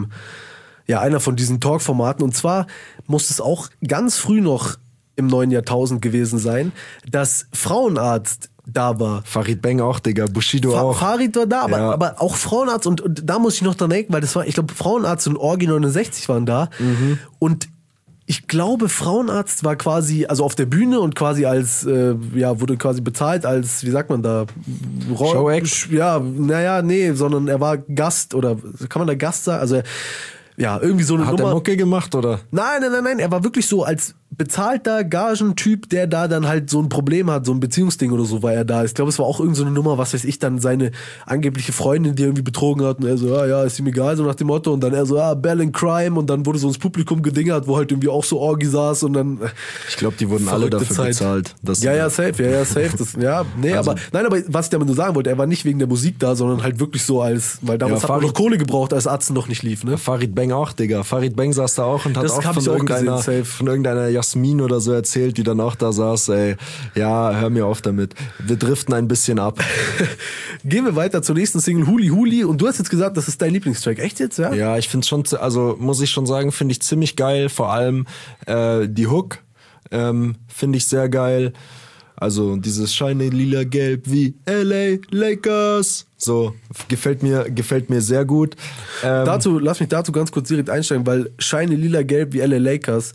Talk-Formaten. Und zwar muss es auch ganz früh noch im neuen Jahrtausend gewesen sein, dass Frauenarzt da war. Farid Bang auch, Digga, Bushido auch. Farid war da, aber auch Frauenarzt und da muss ich noch dran denken, weil das war, ich glaube, Frauenarzt und Orgi 69 waren da und ich glaube, Frauenarzt war quasi, also auf der Bühne und quasi als, wurde quasi bezahlt als, wie sagt man da? Show-Act? Ja, nee, sondern er war Gast oder, kann man da Gast sagen? Also, ja, irgendwie so eine Hat Nummer. er Mucke gemacht, oder? Nein, er war wirklich so als bezahlter Gagentyp, der da dann halt so ein Problem hat, so ein Beziehungsding oder so war er da. Ich glaube, es war auch irgend so eine Nummer, was weiß ich, dann seine angebliche Freundin, die irgendwie betrogen hat und er so, ja, ist ihm egal, so nach dem Motto und dann er so, Bell and Crime und dann wurde so ins Publikum gedingert, wo halt irgendwie auch so Orgi saß und dann... Ich glaube, die wurden alle dafür bezahlt. Safe. Das, aber was ich damit nur sagen wollte, er war nicht wegen der Musik da, sondern halt wirklich so als, weil damals hat man noch Kohle gebraucht, als Atzen noch nicht lief, ne? Farid Bang auch, Digga. Farid Bang saß da auch und hat auch von irgendeiner Jasmin oder so erzählt, die dann auch da saß, ey, ja, hör mir auf damit. Wir driften ein bisschen ab. Gehen wir weiter zur nächsten Single, Huli Huli. Und du hast jetzt gesagt, das ist dein Lieblingstrack. Echt jetzt, ja? Ja, ich find's schon, also muss ich schon sagen, finde ich ziemlich geil. Vor allem die Hook finde ich sehr geil. Also dieses Scheine lila gelb wie LA Lakers. So, gefällt mir sehr gut. Lass mich dazu ganz kurz direkt einsteigen, weil Scheine lila gelb wie LA Lakers.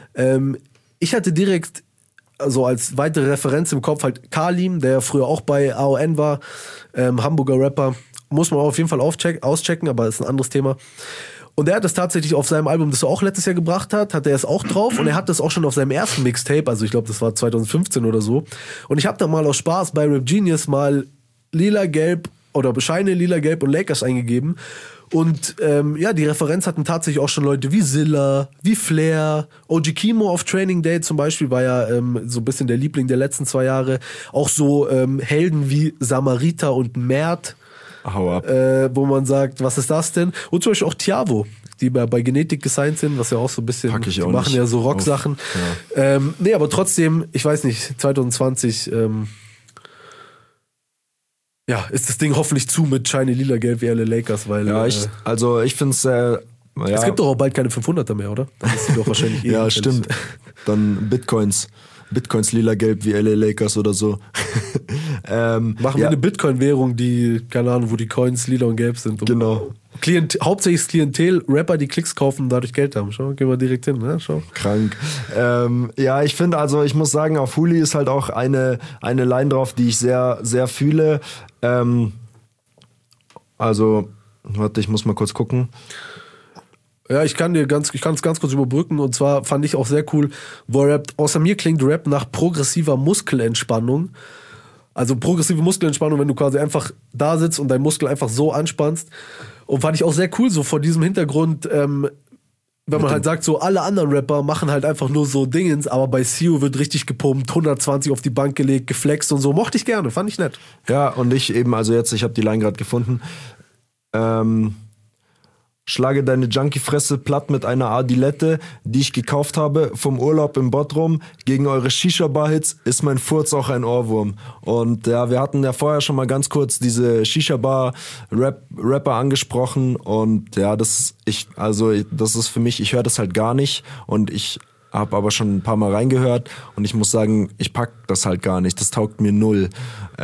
Ich hatte direkt so als weitere Referenz im Kopf halt Kalim, der früher auch bei AON war, Hamburger Rapper. Muss man auf jeden Fall auschecken, aber ist ein anderes Thema. Und er hat das tatsächlich auf seinem Album, das er auch letztes Jahr gebracht hat er es auch drauf und er hat das auch schon auf seinem ersten Mixtape, also ich glaube, das war 2015 oder so. Und ich habe da mal aus Spaß bei Rap Genius mal lila-gelb oder Scheine lila-gelb und Lakers eingegeben. Und die Referenz hatten tatsächlich auch schon Leute wie Zilla, wie Flair, OG Kimo auf Training Day zum Beispiel war ja so ein bisschen der Liebling der letzten 2 Jahre. Auch so Helden wie Samariter und Mert. Hau ab. Wo man sagt, was ist das denn? Und zum Beispiel auch Tiavo, die bei Genetik gesigned sind, was ja auch so ein bisschen, die machen ja so Rocksachen. Ja. Aber trotzdem, ich weiß nicht, 2020 ist das Ding hoffentlich zu mit Shiny Lila Gelb wie LA Lakers, weil... Ja, ich finde es es gibt doch auch bald keine 500er mehr, oder? Dann ist die doch wahrscheinlich ja, stimmt. Dann Bitcoins lila-gelb wie LA Lakers oder so. Machen wir eine Bitcoin-Währung, die, keine Ahnung, wo die Coins lila und gelb sind. Genau. Hauptsächlich Klientel, Rapper, die Klicks kaufen und dadurch Geld haben. Schau, gehen wir direkt hin, ne? Schau. Krank. Ich finde, also ich muss sagen, auf Huli ist halt auch eine Line drauf, die ich sehr, sehr fühle. Warte, ich muss mal kurz gucken. Ja, ich kann es ganz kurz überbrücken und zwar fand ich auch sehr cool, wo er rappt, außer mir klingt Rap nach progressiver Muskelentspannung. Also progressive Muskelentspannung, wenn du quasi einfach da sitzt und deinen Muskel einfach so anspannst. Und fand ich auch sehr cool, so vor diesem Hintergrund, wenn man halt sagt, so alle anderen Rapper machen halt einfach nur so Dingens, aber bei Sio wird richtig gepumpt, 120 auf die Bank gelegt, geflext und so. Mochte ich gerne, fand ich nett. Ja, und ich eben, also jetzt, ich habe die Line gerade gefunden. Schlage deine Junkie-Fresse platt mit einer Adilette, die ich gekauft habe vom Urlaub im Bottrum. Gegen eure Shisha-Bar-Hits ist mein Furz auch ein Ohrwurm. Und ja, wir hatten ja vorher schon mal ganz kurz diese Shisha-Bar-Rapper angesprochen. Und ja, das ist für mich, ich höre das halt gar nicht. Und ich habe aber schon ein paar Mal reingehört und ich muss sagen, ich pack das halt gar nicht. Das taugt mir null.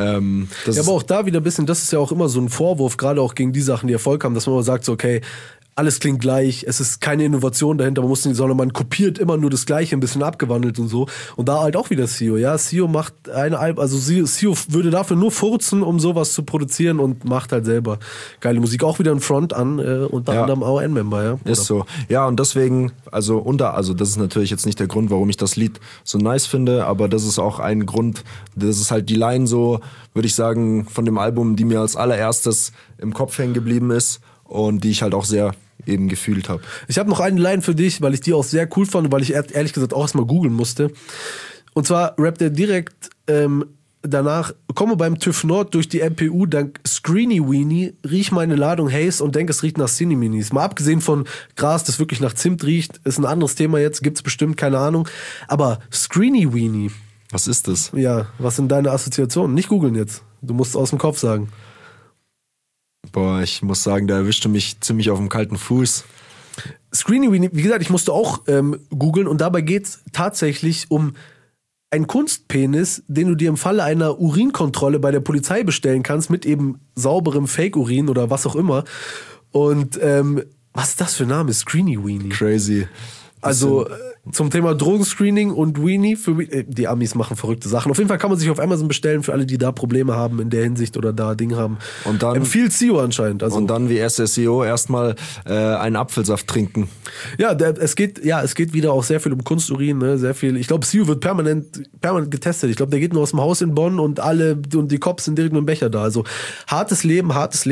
Aber auch da wieder ein bisschen, das ist ja auch immer so ein Vorwurf, gerade auch gegen die Sachen, die Erfolg haben, dass man immer sagt, so, okay, alles klingt gleich, es ist keine Innovation dahinter, sondern man kopiert immer nur das Gleiche, ein bisschen abgewandelt und so. Und da halt auch wieder Sio, ja. Sio macht Sio würde dafür nur furzen, um sowas zu produzieren und macht halt selber geile Musik. Auch wieder ein Front an, unter anderem AON-Member, ja. Ist so. Ja, und deswegen, also das ist natürlich jetzt nicht der Grund, warum ich das Lied so nice finde, aber das ist auch ein Grund, das ist halt die Line so, würde ich sagen, von dem Album, die mir als allererstes im Kopf hängen geblieben ist und die ich halt auch sehr eben gefühlt habe. Ich habe noch eine Line für dich, weil ich die auch sehr cool fand und weil ich ehrlich gesagt auch erstmal googeln musste. Und zwar rappt er direkt danach: Komme beim TÜV Nord durch die MPU dank Screeny Weenie, riech meine Ladung Haze und denk, es riecht nach Cineminis. Mal abgesehen von Gras, das wirklich nach Zimt riecht, ist ein anderes Thema jetzt, gibt's bestimmt, keine Ahnung. Aber Screeny Weenie. Was ist das? Ja, was sind deine Assoziationen? Nicht googeln jetzt. Du musst es aus dem Kopf sagen. Boah, ich muss sagen, da erwischte mich ziemlich auf dem kalten Fuß. Screeny Weenie, wie gesagt, ich musste auch googeln und dabei geht's tatsächlich um einen Kunstpenis, den du dir im Falle einer Urinkontrolle bei der Polizei bestellen kannst, mit eben sauberem Fake-Urin oder was auch immer. Und was ist das für ein Name? Screeny Weenie. Crazy. Also zum Thema Drogenscreening und Weenie, die Amis machen verrückte Sachen. Auf jeden Fall kann man sich auf Amazon bestellen für alle, die da Probleme haben in der Hinsicht oder da Ding haben. Und dann empfiehlt Sio anscheinend. Also, und dann wie SSEO erstmal einen Apfelsaft trinken. Ja, es geht wieder auch sehr viel um Kunsturin, ne? Sehr viel. Ich glaube, Sio wird permanent getestet. Ich glaube, der geht nur aus dem Haus in Bonn und die Cops sind direkt mit dem Becher da. Also hartes Leben.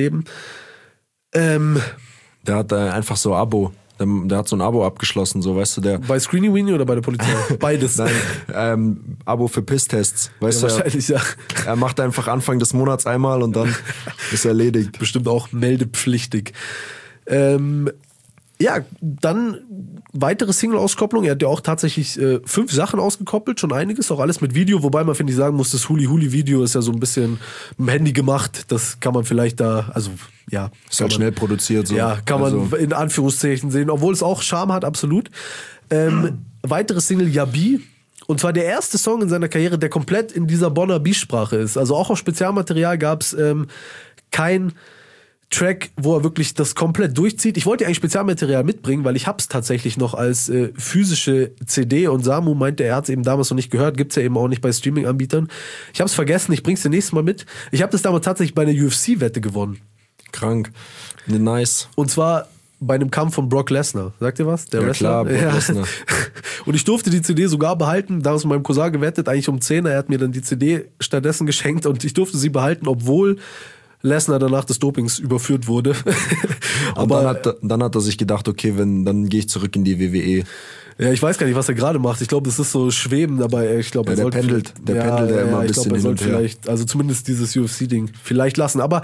Der hat einfach so Abo. Der hat so ein Abo abgeschlossen, so, weißt du, der. Bei Screeny Weenie oder bei der Polizei? Beides. Nein, Abo für Pisstests, weißt ja, du. Wahrscheinlich, ja. Er macht einfach Anfang des Monats einmal und dann ist erledigt. Bestimmt auch meldepflichtig. Ja, dann weitere Single-Auskopplung. Er hat ja auch tatsächlich 5 Sachen ausgekoppelt, schon einiges, auch alles mit Video, wobei man, finde ich, sagen muss, das Huli-Huli-Video ist ja so ein bisschen mit dem Handy gemacht. Das kann man vielleicht da, also ja. Ist halt schnell produziert. So. Ja, kann man in Anführungszeichen sehen, obwohl es auch Charme hat, absolut. Weitere Single, Yabi. Und zwar der erste Song in seiner Karriere, der komplett in dieser Bonner Bi-Sprache ist. Also auch auf Spezialmaterial gab es kein Track, wo er wirklich das komplett durchzieht. Ich wollte eigentlich Spezialmaterial mitbringen, weil ich hab's tatsächlich noch als physische CD und Samu meinte, er hat's eben damals noch nicht gehört, gibt's ja eben auch nicht bei Streaming-Anbietern. Ich hab's vergessen, ich bring's dir nächstes Mal mit. Ich habe das damals tatsächlich bei einer UFC-Wette gewonnen. Krank. Nice. Und zwar bei einem Kampf von Brock Lesnar. Sagt ihr was? Der ja, Wrestler? Klar, Brock Lesnar. Und ich durfte die CD sogar behalten. Damals mit meinem Cousin gewettet, eigentlich um 10. Er hat mir dann die CD stattdessen geschenkt und ich durfte sie behalten, obwohl Lesnar danach des Dopings überführt wurde. Aber dann hat er sich gedacht, okay, dann gehe ich zurück in die WWE. Ja, ich weiß gar nicht, was er gerade macht. Ich glaube, das ist so Schweben, aber ich glaube, ja, der pendelt immer ein bisschen hin und her. Vielleicht, also zumindest dieses UFC-Ding vielleicht lassen. Aber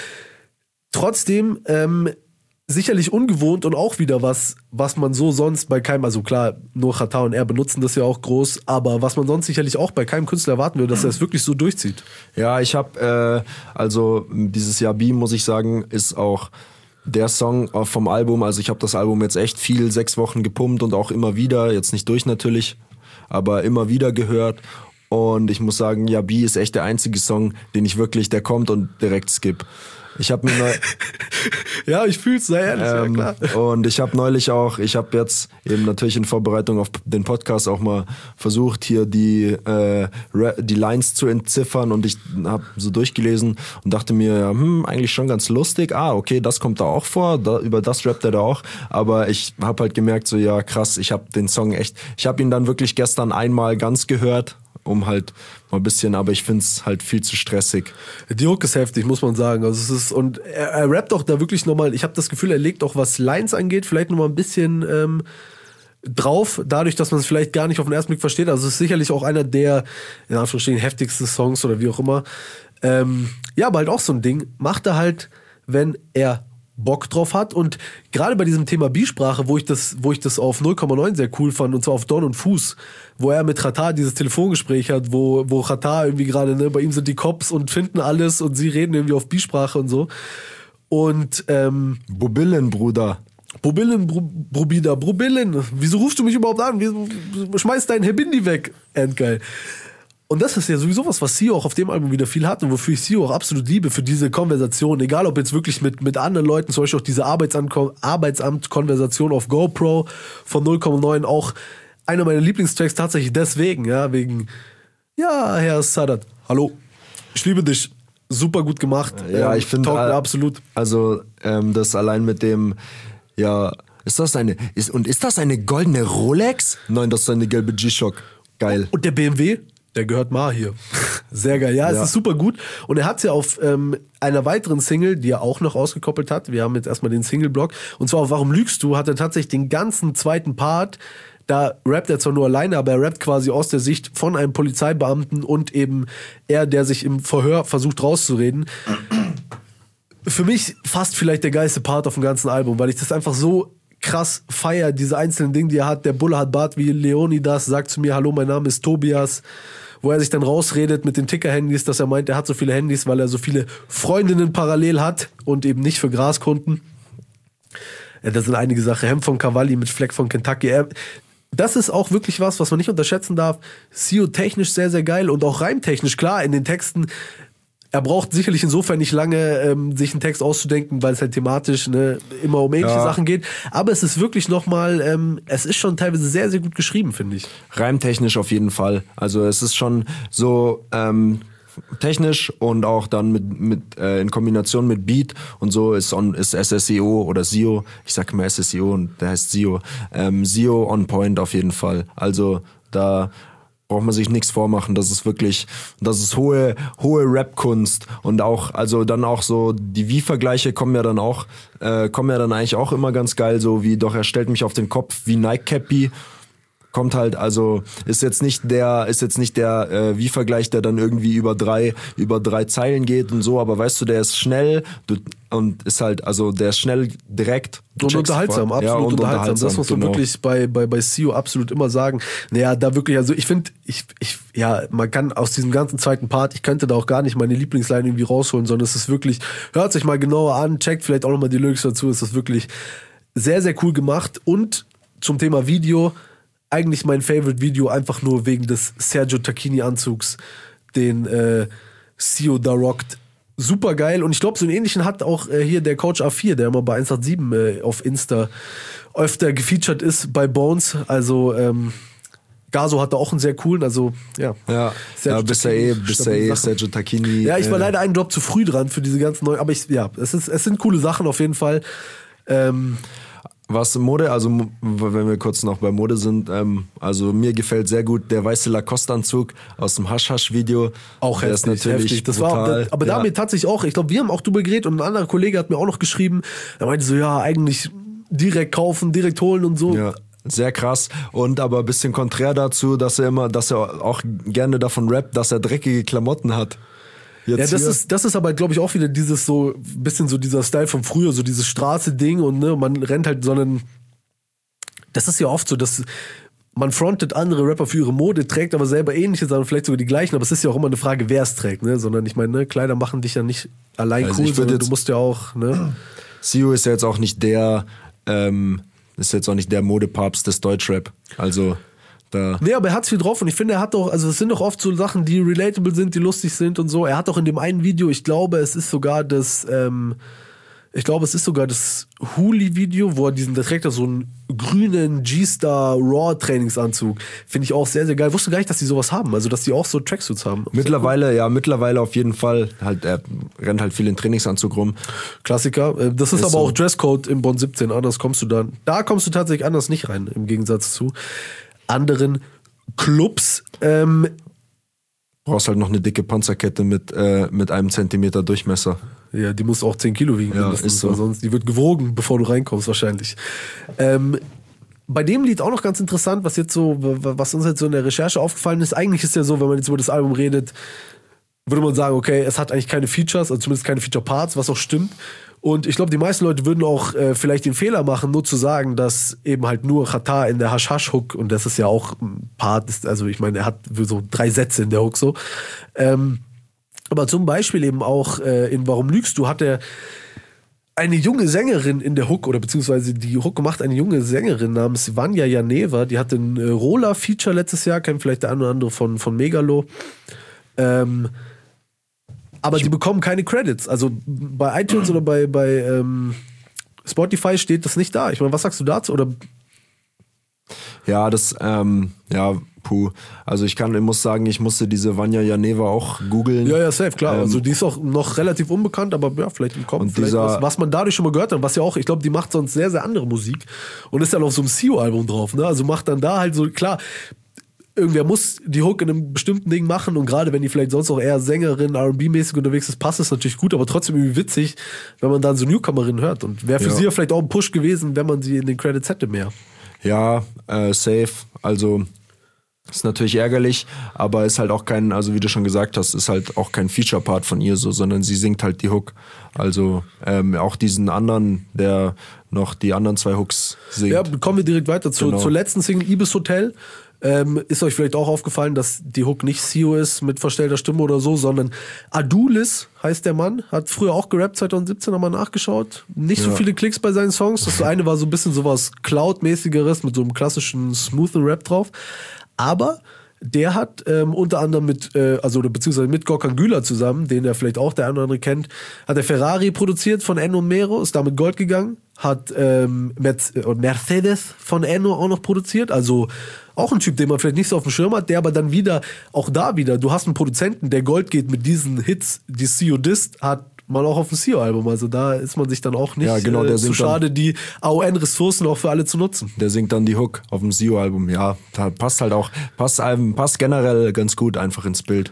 trotzdem sicherlich ungewohnt und auch wieder was man so sonst bei keinem, also klar, nur Xatar und er benutzen das ja auch groß, aber was man sonst sicherlich auch bei keinem Künstler erwarten würde, dass er es wirklich so durchzieht. Ja, ich habe, also dieses Yabi, muss ich sagen, ist auch der Song vom Album. Also ich habe das Album jetzt echt 6 Wochen gepumpt und auch immer wieder, jetzt nicht durch natürlich, aber immer wieder gehört. Und ich muss sagen, Yabi ist echt der einzige Song, den ich wirklich, der kommt und direkt skip. Ich habe mir ja, ich fühl's, sei ehrlich, ja klar. Und ich habe neulich auch, ich habe jetzt eben natürlich in Vorbereitung auf den Podcast auch mal versucht, hier die Lines zu entziffern und ich habe so durchgelesen und dachte mir, ja, eigentlich schon ganz lustig. Okay, das kommt da auch vor, über das rappt er da auch. Aber ich habe halt gemerkt, so ja krass, ich habe den Song echt, ich habe ihn dann wirklich gestern einmal ganz gehört, um halt mal ein bisschen, aber ich find's halt viel zu stressig. Die Hook ist heftig, muss man sagen. Also es ist, und er rappt auch da wirklich nochmal, ich habe das Gefühl, er legt auch, was Lines angeht, vielleicht nochmal ein bisschen drauf, dadurch, dass man es vielleicht gar nicht auf den ersten Blick versteht. Also es ist sicherlich auch einer der, in Anführungsstrichen, heftigsten Songs oder wie auch immer. Ja, aber halt auch so ein Ding, macht er halt, wenn er Bock drauf hat. Und gerade bei diesem Thema Bisprache, wo ich das auf 0,9 sehr cool fand, und zwar auf Don und Fuß, wo er mit Xatar dieses Telefongespräch hat, wo Xatar irgendwie gerade, ne, bei ihm sind die Cops und finden alles und sie reden irgendwie auf Bisprache und so. Und Bobillen, Bruder. Bobillen, Bobillen. Wieso rufst du mich überhaupt an? Schmeiß dein Hebindi weg. Endgeil. Und das ist ja sowieso was Sio auch auf dem Album wieder viel hat und wofür ich Sio auch absolut liebe, für diese Konversation, egal ob jetzt wirklich mit anderen Leuten, zum Beispiel auch diese Arbeitsamt-Konversation auf GoPro von 0,9, auch einer meiner Lieblingstracks tatsächlich deswegen, ja, wegen, ja, Herr Sadat, hallo, ich liebe dich, super gut gemacht, Ja, ich finde absolut. Also das allein mit dem, ja, ist das eine goldene Rolex? Nein, das ist eine gelbe G-Shock. Geil. Und der BMW, der gehört mal hier. Sehr geil. Ja, es ist super gut. Und er hat es ja auf einer weiteren Single, die er auch noch ausgekoppelt hat. Wir haben jetzt erstmal den Single-Block. Und zwar auf Warum lügst du? Hat er tatsächlich den ganzen zweiten Part. Da rappt er zwar nur alleine, aber er rappt quasi aus der Sicht von einem Polizeibeamten und eben er, der sich im Verhör versucht rauszureden. Für mich fast vielleicht der geilste Part auf dem ganzen Album, weil ich das einfach so krass feier, diese einzelnen Dinge, die er hat. Der Bulle hat Bart wie Leonidas, sagt zu mir, hallo, mein Name ist Tobias. Wo er sich dann rausredet mit den Ticker-Handys, dass er meint, er hat so viele Handys, weil er so viele Freundinnen parallel hat und eben nicht für Graskunden. Ja, das sind einige Sachen. Hemd von Cavalli mit Fleck von Kentucky. Das ist auch wirklich was man nicht unterschätzen darf. Sio technisch sehr, sehr geil und auch reimtechnisch, klar, in den Texten. Er braucht sicherlich insofern nicht lange, sich einen Text auszudenken, weil es halt thematisch immer um ähnliche Sachen geht. Aber es ist wirklich nochmal, es ist schon teilweise sehr, sehr gut geschrieben, finde ich. Reimtechnisch auf jeden Fall. Also es ist schon so technisch und auch dann mit in Kombination mit Beat und so ist SSEO oder Sio. Ich sag immer SSEO und der heißt Sio. Sio on point auf jeden Fall. Also da braucht man sich nichts vormachen, das ist hohe Rap-Kunst und auch, also dann auch so, die Wie-Vergleiche kommen ja dann eigentlich auch immer ganz geil, so wie, doch er stellt mich auf den Kopf wie Nike-Cappy, kommt halt, also ist jetzt nicht der Wie-Vergleich, der dann irgendwie über drei Zeilen geht und so, aber weißt du, der ist schnell und ist halt, also der ist schnell, direkt. Und unterhaltsam, absolut ja, und unterhaltsam. Das muss man wirklich bei Sio absolut immer sagen. Naja, da wirklich, also ich finde, man kann aus diesem ganzen zweiten Part, ich könnte da auch gar nicht meine Lieblingsline irgendwie rausholen, sondern es ist wirklich, hört sich mal genauer an, checkt vielleicht auch nochmal die Lyrics dazu, es ist wirklich sehr, sehr cool gemacht. Und zum Thema Video, eigentlich mein Favorite-Video, einfach nur wegen des Sergio Tacchini-Anzugs, den Sio da rockt. Super geil. Und ich glaube, so einen ähnlichen hat auch hier der Coach A4, der immer bei 187 auf Insta öfter gefeatured ist bei Bones. Also Gaso hatte auch einen sehr coolen, also ja. Ja, bist ja Sergio Tacchini. Ja, ich war leider einen Drop zu früh dran für diese ganzen neuen, aber es sind coole Sachen auf jeden Fall. Was Mode, also wenn wir kurz noch bei Mode sind, also mir gefällt sehr gut der weiße Lacoste-Anzug aus dem Hasch-Hasch-Video. Auch heftig, ist natürlich heftig. Das brutal. Aber damit tatsächlich auch, ich glaube, wir haben auch drüber geredet und ein anderer Kollege hat mir auch noch geschrieben, er meinte so, ja, eigentlich direkt kaufen, direkt holen und so. Ja. Sehr krass und aber ein bisschen konträr dazu, dass er auch gerne davon rappt, dass er dreckige Klamotten hat. Jetzt ja, das ist aber, glaube ich, auch wieder dieses so, bisschen so dieser Style von früher, so dieses Straße-Ding und man rennt halt, sondern das ist ja oft so, dass man frontet andere Rapper für ihre Mode, trägt aber selber ähnliche Sachen, vielleicht sogar die gleichen, aber es ist ja auch immer eine Frage, wer es trägt, ne? Sondern ich meine, Kleider machen dich ja nicht allein cool, sondern du musst ja auch, Sio ist ja jetzt auch nicht der Modepapst des Deutschrap, also Nee, aber er hat viel drauf und ich finde, er hat auch, also es sind doch oft so Sachen, die relatable sind, die lustig sind und so. Er hat auch in dem einen Video, ich glaube, es ist sogar das Huli-Video, wo da trägt er so einen grünen G-Star Raw-Trainingsanzug. Finde ich auch sehr, sehr geil. Wusste gar nicht, dass die sowas haben, also dass die auch so Tracksuits haben. Mittlerweile auf jeden Fall. Halt, er rennt halt viel in Trainingsanzug rum. Klassiker. Das ist aber so. Auch Dresscode in Bonn 17, anders kommst du dann. Da kommst du tatsächlich anders nicht rein, im Gegensatz zu anderen Clubs. Brauchst halt noch eine dicke Panzerkette mit einem Zentimeter Durchmesser. Ja, die muss auch 10 Kilo wiegen, ja, ist so. Sonst die wird gewogen, bevor du reinkommst wahrscheinlich. Bei dem Lied auch noch ganz interessant, was uns jetzt so in der Recherche aufgefallen ist. Eigentlich ist ja so, wenn man jetzt über das Album redet, würde man sagen, okay, es hat eigentlich keine Features, also zumindest keine Feature-Parts, was auch stimmt. Und ich glaube, die meisten Leute würden auch vielleicht den Fehler machen, nur zu sagen, dass eben halt nur Xatar in der Hasch-Hasch-Hook, und das ist ja auch ein Part, also ich meine, er hat so 3 Sätze in der Hook so. Aber zum Beispiel eben auch in Warum lügst du, hat er eine junge Sängerin in der Hook, oder beziehungsweise die Hook macht eine junge Sängerin namens Vanja Janeva, die hatte ein Rola-Feature letztes Jahr, kennt vielleicht der eine oder andere von Megalo. Aber die bekommen keine Credits. Also bei iTunes oder bei Spotify steht das nicht da. Ich meine, was sagst du dazu? Oder Ja, puh. Also ich muss sagen, ich musste diese Vanja Janeva auch googeln. Ja, safe, klar. Also die ist auch noch relativ unbekannt, aber ja, vielleicht im Kopf. Und vielleicht was man dadurch schon mal gehört hat, was ja auch, ich glaube, die macht sonst sehr, sehr andere Musik und ist dann auf so einem CEO-Album drauf, ne? Also macht dann da halt so, klar, irgendwer muss die Hook in einem bestimmten Ding machen und gerade wenn die vielleicht sonst auch eher Sängerin, R&B-mäßig unterwegs ist, passt es natürlich gut, aber trotzdem irgendwie witzig, wenn man dann so Newcomerin hört und wäre für sie ja vielleicht auch ein Push gewesen, wenn man sie in den Credits hätte mehr. Ja, safe. Also ist natürlich ärgerlich, aber ist halt auch kein, also wie du schon gesagt hast, ist halt auch kein Feature-Part von ihr so, sondern sie singt halt die Hook. Also auch diesen anderen, der noch die anderen 2 Hooks singt. Ja, kommen wir direkt weiter zur letzten Single, Ibis Hotel. Ist euch vielleicht auch aufgefallen, dass die Hook nicht Sio ist mit verstellter Stimme oder so, sondern Adulis heißt der Mann, hat früher auch gerappt, 2017 haben wir nachgeschaut. Nicht so viele Klicks bei seinen Songs. Das eine war so ein bisschen sowas Cloud-mäßigeres mit so einem klassischen smoothen Rap drauf. Aber der hat unter anderem beziehungsweise mit Gorkan Güler zusammen, den er vielleicht auch der eine oder andere kennt, hat er Ferrari produziert von Enno und Mero, ist damit Gold gegangen, hat Mercedes von Enno auch noch produziert, also auch ein Typ, den man vielleicht nicht so auf dem Schirm hat, der aber dann wieder, du hast einen Produzenten, der Gold geht mit diesen Hits, die Sio disst, hat man auch auf dem Sio-Album, also da ist man sich dann auch nicht zu schade, die AON-Ressourcen auch für alle zu nutzen. Der singt dann die Hook auf dem Sio-Album, ja, da passt halt auch, passt generell ganz gut einfach ins Bild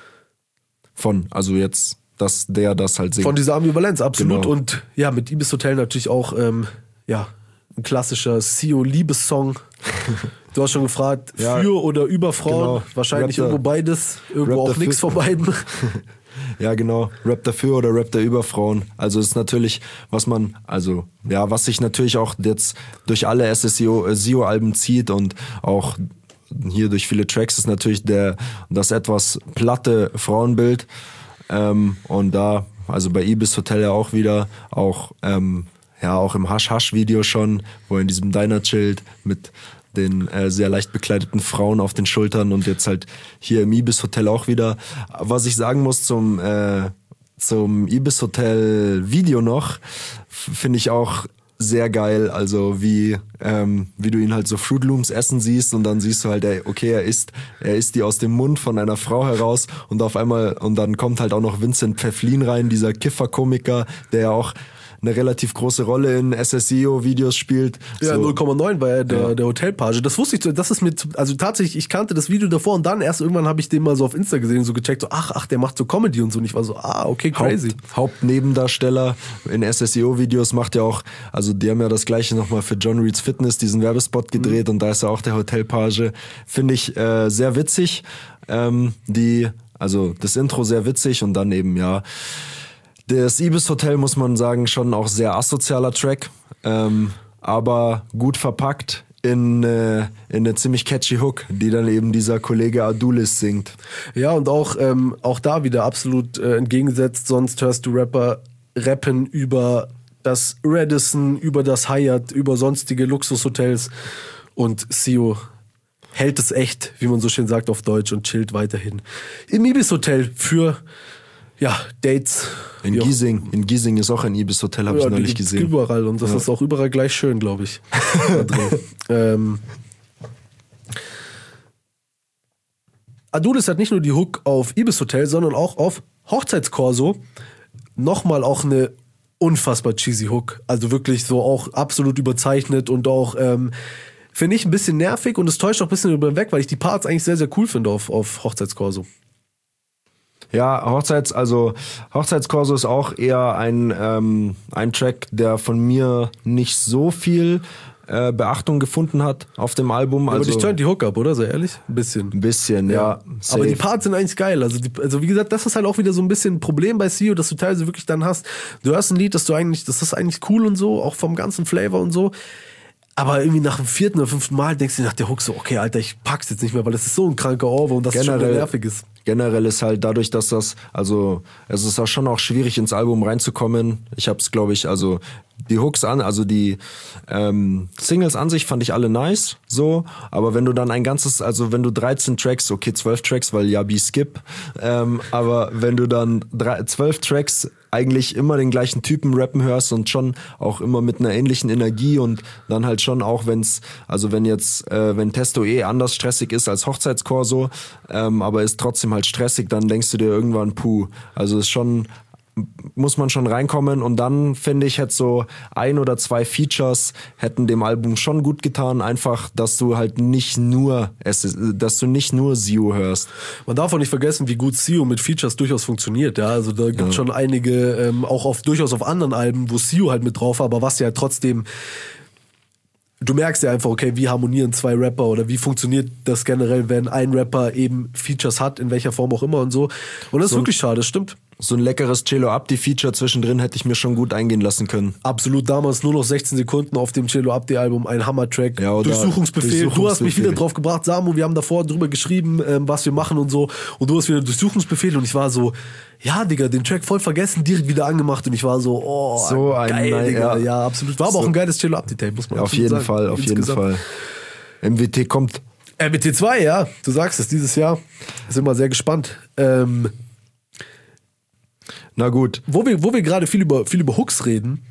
also jetzt, dass der das halt singt. Von dieser Ambivalenz, absolut. Genau. Und ja, mit Ibis Hotel natürlich auch, ein klassischer Sio-Liebessong. Du hast schon gefragt, für oder über Frauen, genau. wahrscheinlich irgendwo beides, irgendwo auch nichts von beiden. Ja, genau. Rap dafür oder Rap der über Frauen. Also ist natürlich, was sich natürlich auch jetzt durch alle Sio-Alben zieht und auch hier durch viele Tracks ist natürlich das etwas platte Frauenbild. Und da, also bei Ibis Hotel ja auch wieder, auch im Hasch-Hasch-Video schon, wo er in diesem Diner chillt mit den sehr leicht bekleideten Frauen auf den Schultern und jetzt halt hier im Ibis Hotel auch wieder. Was ich sagen muss zum Ibis Hotel Video noch, finde ich auch sehr geil, also wie du ihn halt so Fruit Looms essen siehst und dann siehst du halt, er isst die aus dem Mund von einer Frau heraus und auf einmal, und dann kommt halt auch noch Vincent Pfefflin rein, dieser Kiffer-Komiker, der ja auch eine relativ große Rolle in SSEO-Videos spielt. Ja, so. 0,9 war er der Hotelpage. Das wusste ich, das ist also tatsächlich, ich kannte das Video davor und dann erst irgendwann habe ich den mal so auf Insta gesehen, so gecheckt, so ach, der macht so Comedy und so. Und ich war so, okay, crazy. Hauptnebendarsteller in SSEO-Videos macht ja auch, also die haben ja das gleiche nochmal für John Reed's Fitness, diesen Werbespot gedreht und da ist er auch der Hotelpage. Finde ich sehr witzig. Das Intro sehr witzig und dann eben, das Ibis Hotel, muss man sagen, schon auch sehr asozialer Track, aber gut verpackt in eine ziemlich catchy Hook, die dann eben dieser Kollege Adulis singt. Ja, und auch da wieder absolut entgegengesetzt, sonst hörst du Rapper rappen über das Radisson, über das Hyatt, über sonstige Luxushotels und Sio hält es echt, wie man so schön sagt auf Deutsch, und chillt weiterhin im Ibis Hotel für Dates. In Giesing ist auch ein Ibis Hotel, habe ich neulich gesehen. Überall und das ist auch überall gleich schön, glaube ich. Adulis hat nicht nur die Hook auf Ibis Hotel, sondern auch auf Hochzeitskorso. Nochmal auch eine unfassbar cheesy Hook. Also wirklich so auch absolut überzeichnet und auch, finde ich, ein bisschen nervig und es täuscht auch ein bisschen über den weg, weil ich die Parts eigentlich sehr, sehr cool finde auf Hochzeitskorso. Ja, Hochzeitskorso ist auch eher ein Track, der von mir nicht so viel Beachtung gefunden hat auf dem Album. Aber dich turnt die Hook ab, oder? Sei ehrlich? Ein bisschen, ja. Aber die Parts sind eigentlich geil. Also wie gesagt, das ist halt auch wieder so ein bisschen ein Problem bei Sio, dass du teilweise wirklich dann hast, du hörst ein Lied, das ist eigentlich cool und so, auch vom ganzen Flavor und so. Aber irgendwie nach dem 4. oder 5. Mal denkst du nach der Hook so, okay, Alter, ich pack's jetzt nicht mehr, weil das ist so ein kranker Ohrwurm und das generell, schon nervig ist. generell ist halt dadurch, dass es ist auch schon auch schwierig ins Album reinzukommen. Ich habe es, glaube ich, also die Hooks die Singles an sich fand ich alle nice, so, aber wenn du dann wenn du 13 Tracks, okay, 12 Tracks, weil Yabi Skip, aber wenn du dann 12 Tracks eigentlich immer den gleichen Typen rappen hörst und schon auch immer mit einer ähnlichen Energie und dann halt schon auch, wenn Testo anders stressig ist als Hochzeitschor so, aber ist trotzdem halt stressig, dann denkst du dir irgendwann, also ist schon, muss man schon reinkommen und dann finde ich, hätte so 1 oder 2 Features hätten dem Album schon gut getan, einfach, dass du halt nicht nur Sio hörst. Man darf auch nicht vergessen, wie gut Sio mit Features durchaus funktioniert, ja, also da gibt schon einige, auch durchaus auf anderen Alben, wo Sio halt mit drauf war, aber was ja trotzdem, du merkst ja einfach, okay, wie harmonieren 2 Rapper oder wie funktioniert das generell, wenn ein Rapper eben Features hat, in welcher Form auch immer und so. Und das ist wirklich schade, das stimmt. So ein leckeres Cello Abdi-Feature zwischendrin hätte ich mir schon gut eingehen lassen können. Absolut, damals nur noch 16 Sekunden auf dem Cello Abdi-Album, ein Hammer-Track. Ja, Durchsuchungsbefehl. Du hast mich wieder drauf gebracht, Samu, wir haben davor drüber geschrieben, was wir machen und so. Und du hast wieder Durchsuchungsbefehl und ich war so, ja, Digga, den Track voll vergessen, direkt wieder angemacht und ich war so, so geil, Digga. Ja, absolut. War aber auch ein geiles Cello Abdi-Tape, muss man auf jeden sagen. Fall, auf jeden Fall. MWT kommt. MWT 2, ja, du sagst es, dieses Jahr. Sind wir sehr gespannt. Na gut. Wo wir gerade viel über Hooks reden,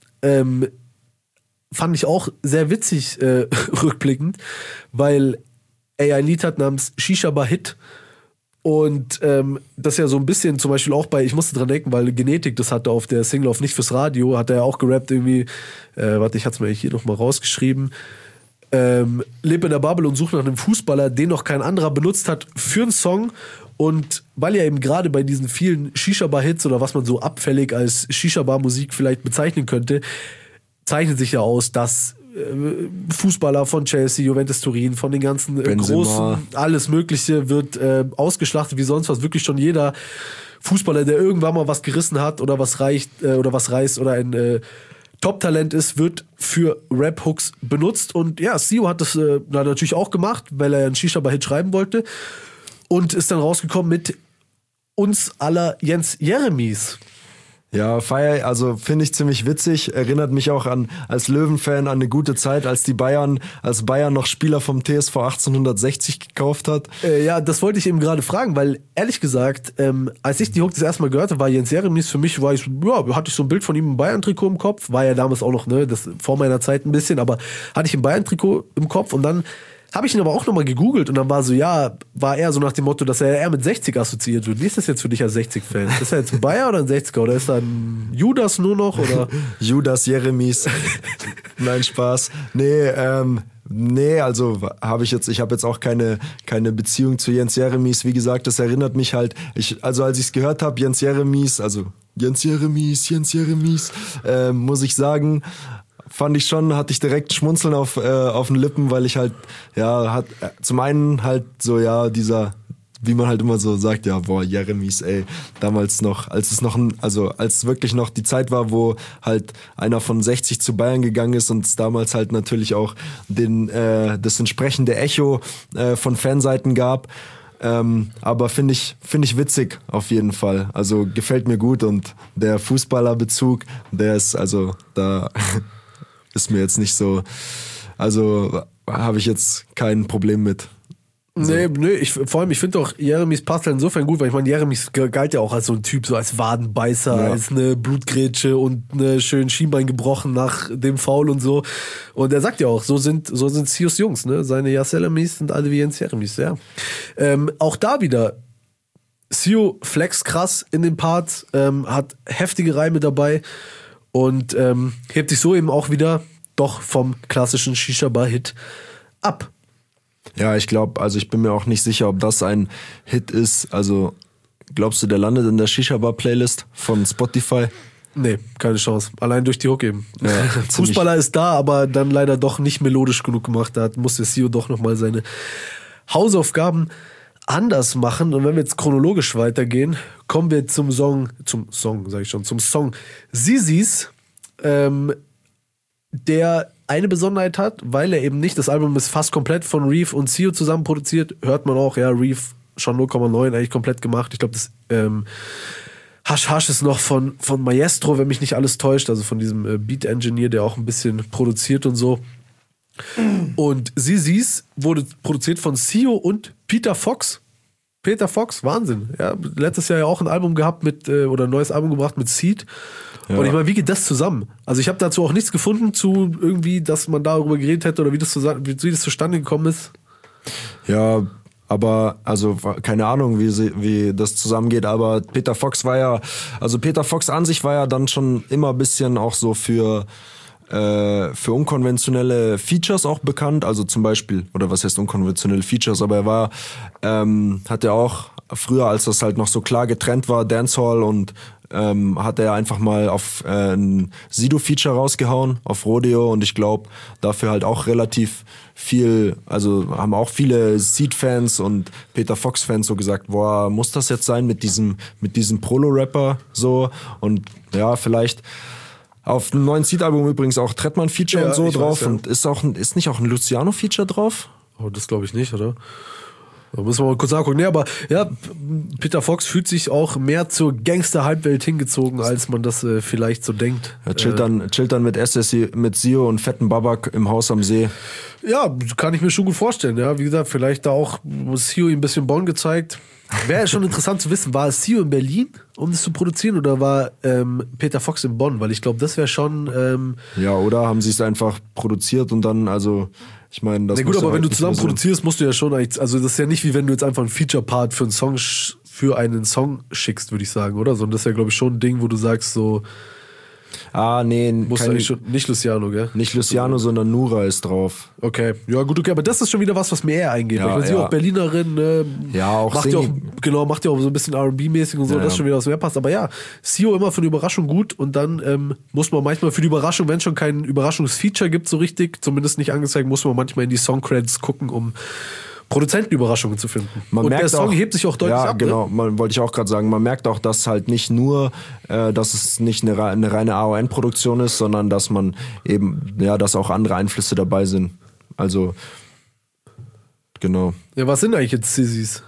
fand ich auch sehr witzig rückblickend, weil er ein Lied hat namens Shisha Bar Hit und das ja so ein bisschen zum Beispiel auch ich musste dran denken, weil Genetik, das hatte auf der Single auf Nicht fürs Radio, hat er ja auch gerappt irgendwie, ich hatte es mir hier nochmal rausgeschrieben, leb in der Bubble und such nach einem Fußballer, den noch kein anderer benutzt hat für einen Song. Und weil ja eben gerade bei diesen vielen Shisha-Bar-Hits oder was man so abfällig als Shisha-Bar-Musik vielleicht bezeichnen könnte, zeichnet sich ja aus, dass Fußballer von Chelsea, Juventus Turin, von den ganzen großen, alles Mögliche wird ausgeschlachtet wie sonst was. Wirklich schon jeder Fußballer, der irgendwann mal was gerissen hat oder was reißt oder ein Top-Talent ist, wird für Rap-Hooks benutzt. Und ja, Sio hat das natürlich auch gemacht, weil er einen Shisha-Bar-Hit schreiben wollte. Und ist dann rausgekommen mit uns aller Jens Jeremies. Ja, also finde ich ziemlich witzig. Erinnert mich auch als Löwen-Fan an eine gute Zeit, als Bayern noch Spieler vom TSV 1860 gekauft hat. Ja, das wollte ich eben gerade fragen, weil ehrlich gesagt, als ich die Hook das erste Mal gehört habe, war Jens Jeremies für mich, hatte ich so ein Bild von ihm im Bayern-Trikot im Kopf. War ja damals auch noch, das vor meiner Zeit ein bisschen, aber hatte ich ein Bayern-Trikot im Kopf und dann habe ich ihn aber auch nochmal gegoogelt und dann war er so nach dem Motto, dass er eher mit 60 assoziiert wird. Wie ist das jetzt für dich als 60-Fan? Ist er jetzt ein Bayer oder ein 60er? Oder ist er ein Judas nur noch? Oder? Judas Jeremies. Nein, Spaß. Nee, also ich habe jetzt auch keine Beziehung zu Jens Jeremies. Wie gesagt, das erinnert mich halt, als ich es gehört habe, Jens Jeremies, muss ich sagen, fand ich schon, hatte ich direkt Schmunzeln auf den Lippen, weil ich halt, zum einen halt so, wie man halt immer so sagt, Jeremies, damals noch, als wirklich noch die Zeit war, wo halt einer von 60 zu Bayern gegangen ist und es damals halt natürlich auch das entsprechende Echo von Fanseiten gab. Aber finde ich witzig auf jeden Fall. Also gefällt mir gut und der Fußballerbezug, der ist, also da ist mir jetzt nicht so, also habe ich jetzt kein Problem mit. So. Nee, vor allem, ich finde auch, Jeremies passt halt insofern gut, weil ich meine, Jeremies galt ja auch als so ein Typ, so als Wadenbeißer, als eine Blutgrätsche und eine schön Schienbein gebrochen nach dem Foul und so. Und er sagt ja auch, so sind Sios Jungs, ne? Seine Yasselamis sind alle wie Jens Jeremies, ja. Auch da wieder, Sio flex krass in den Parts, hat heftige Reime dabei und hebt sich so eben auch wieder doch vom klassischen Shisha-Bar-Hit ab. Ja, ich glaube, also ich bin mir auch nicht sicher, ob das ein Hit ist. Also glaubst du, der landet in der Shisha-Bar-Playlist von Spotify? Nee, keine Chance. Allein durch die Hook eben. Ja, Fußballer ist da, aber dann leider doch nicht melodisch genug gemacht. Da musste Sio doch nochmal seine Hausaufgaben anders machen. Und wenn wir jetzt chronologisch weitergehen, kommen wir zum Song Zizis, der eine Besonderheit hat, weil er eben nicht, das Album ist fast komplett von Reef und Sio zusammen produziert, hört man auch, ja, Reef schon 0,9 eigentlich komplett gemacht. Ich glaube, das Hasch Hasch ist noch von Maestro, wenn mich nicht alles täuscht, also von diesem Beat-Engineer, der auch ein bisschen produziert und so. Und Zizis wurde produziert von Sio und Peter Fox. Peter Fox, Wahnsinn. Ja, letztes Jahr ja auch ein Album gehabt oder ein neues Album gebracht mit Seed. Ja. Und ich meine, wie geht das zusammen? Also ich habe dazu auch nichts gefunden, zu irgendwie, dass man darüber geredet hätte oder wie das zustande gekommen ist. Ja, aber, also, keine Ahnung, wie das zusammengeht, aber Peter Fox an sich war ja dann schon immer ein bisschen auch so für unkonventionelle Features auch bekannt, also zum Beispiel, oder was heißt unkonventionelle Features, aber hat er auch früher, als das halt noch so klar getrennt war, Dancehall, und hat er einfach mal auf ein Sido-Feature rausgehauen, auf Rodeo, und ich glaube, dafür halt auch relativ viel, also haben auch viele Seed-Fans und Peter Fox-Fans so gesagt, boah, muss das jetzt sein mit diesem Prolo-Rapper so, und ja, vielleicht auf dem neuen Seed-Album übrigens auch Trettmann-Feature und so drauf, weiß, ja. Und ist nicht auch ein Luciano-Feature drauf? Oh, das glaube ich nicht, oder? Da müssen wir mal kurz nachgucken. Nee, aber ja, Peter Fox fühlt sich auch mehr zur Gangster-Halbwelt hingezogen, als man das vielleicht so denkt. Er chillt dann mit SSI, mit Sio und fetten Babak im Haus am See. Ja, kann ich mir schon gut vorstellen. Ja, wie gesagt, vielleicht da auch Sio ihm ein bisschen Bonn gezeigt. Wäre schon interessant zu wissen, war es Sio in Berlin, um das zu produzieren, oder war Peter Fox in Bonn? Weil ich glaube, das wäre schon... ja, oder haben sie es einfach produziert und dann, also... Ich meine, das. Na gut, aber wenn du zusammen produzierst, musst du ja schon eigentlich, also das ist ja nicht wie wenn du jetzt einfach einen Feature-Part für einen Song schickst, würde ich sagen, oder? Sondern das ist ja, glaube ich, schon ein Ding, wo du sagst so. Nee, nicht Luciano, gell? Nicht Luciano, sondern Nura ist drauf. Okay, ja gut, okay, aber das ist schon wieder was mir eher eingeht. Ja, weil sie auch Berlinerin, ja, auch macht ja auch so ein bisschen R&B-mäßig und so, das ist schon wieder was mehr passt. Aber ja, Sio immer für eine Überraschung gut, und dann muss man manchmal für die Überraschung, wenn es schon kein Überraschungsfeature gibt, so richtig, zumindest nicht angezeigt, muss man manchmal in die Songcredits gucken, um Produzentenüberraschungen zu finden. Und der Song hebt sich auch deutlich ab. Ja, genau, wollte ich auch gerade sagen. Man merkt auch, dass halt nicht nur, dass es nicht eine reine AON-Produktion ist, sondern dass man eben, ja, dass auch andere Einflüsse dabei sind. Also, genau. Ja, was sind eigentlich jetzt Sizzis?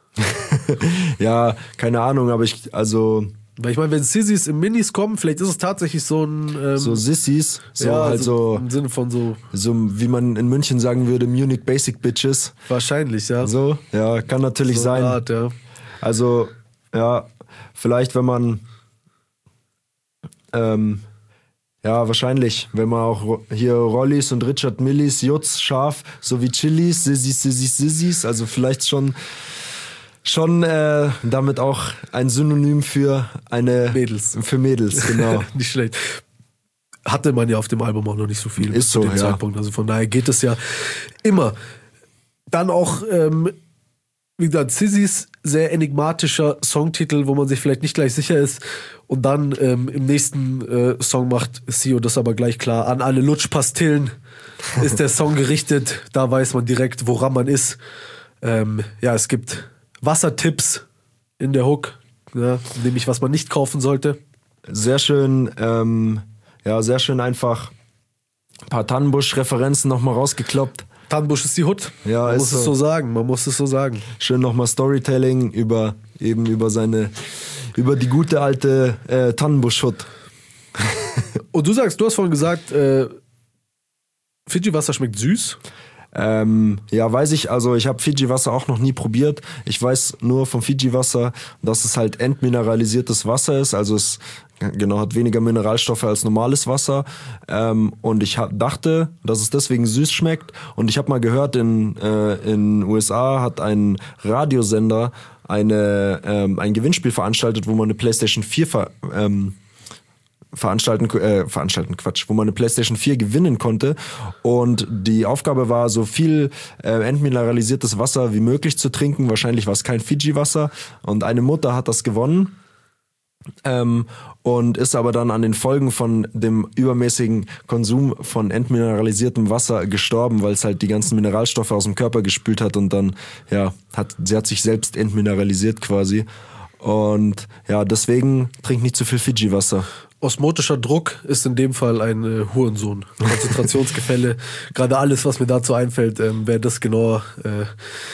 Ja, keine Ahnung, aber weil ich meine, wenn Sizzis im Minis kommen, vielleicht ist es tatsächlich so ein... so Sissis, so ja, halt so... Im Sinne von so... So, wie man in München sagen würde, Munich Basic Bitches. Wahrscheinlich, ja. So, ja, kann natürlich so sein. Art, ja. Also, ja, vielleicht wenn man... ja, wahrscheinlich, wenn man auch hier Rollis und Richard Millis, Jutz, Scharf, sowie Chilis, Sissis, also vielleicht schon damit auch ein Synonym für Mädels, genau. Nicht schlecht. Hatte man ja auf dem Album auch noch nicht so viel. Ist so, ja. Zeitpunkt. Also von daher geht es ja immer. Dann auch, wie gesagt, Sizzis sehr enigmatischer Songtitel, wo man sich vielleicht nicht gleich sicher ist. Und dann im nächsten Song macht Sio das aber gleich klar. An alle Lutschpastillen ist der Song gerichtet. Da weiß man direkt, woran man ist. Ja, es gibt Wassertipps in der Hook, ja, nämlich was man nicht kaufen sollte. Sehr schön, sehr schön einfach ein paar Tannenbusch-Referenzen nochmal rausgekloppt. Tannenbusch ist die Hood. Ja, man muss es so sagen. Schön nochmal Storytelling über die gute alte Tannenbusch-Hood. Und du hast vorhin gesagt, Fiji-Wasser schmeckt süß. Ja, weiß ich, also ich habe Fiji-Wasser auch noch nie probiert. Ich weiß nur vom Fiji-Wasser, dass es halt entmineralisiertes Wasser ist, also es hat weniger Mineralstoffe als normales Wasser. Und ich dachte, dass es deswegen süß schmeckt. Und ich habe mal gehört, in USA hat ein Radiosender ein Gewinnspiel veranstaltet, wo man eine PlayStation 4 wo man eine PlayStation 4 gewinnen konnte, und die Aufgabe war, so viel entmineralisiertes Wasser wie möglich zu trinken. Wahrscheinlich war es kein Fiji-Wasser, und eine Mutter hat das gewonnen und ist aber dann an den Folgen von dem übermäßigen Konsum von entmineralisiertem Wasser gestorben, weil es halt die ganzen Mineralstoffe aus dem Körper gespült hat, und dann sie hat sich selbst entmineralisiert quasi. Und ja, deswegen trink nicht zu viel Fiji-Wasser. Osmotischer Druck ist in dem Fall ein Hurensohn. Konzentrationsgefälle, gerade alles, was mir dazu einfällt, wer das genauer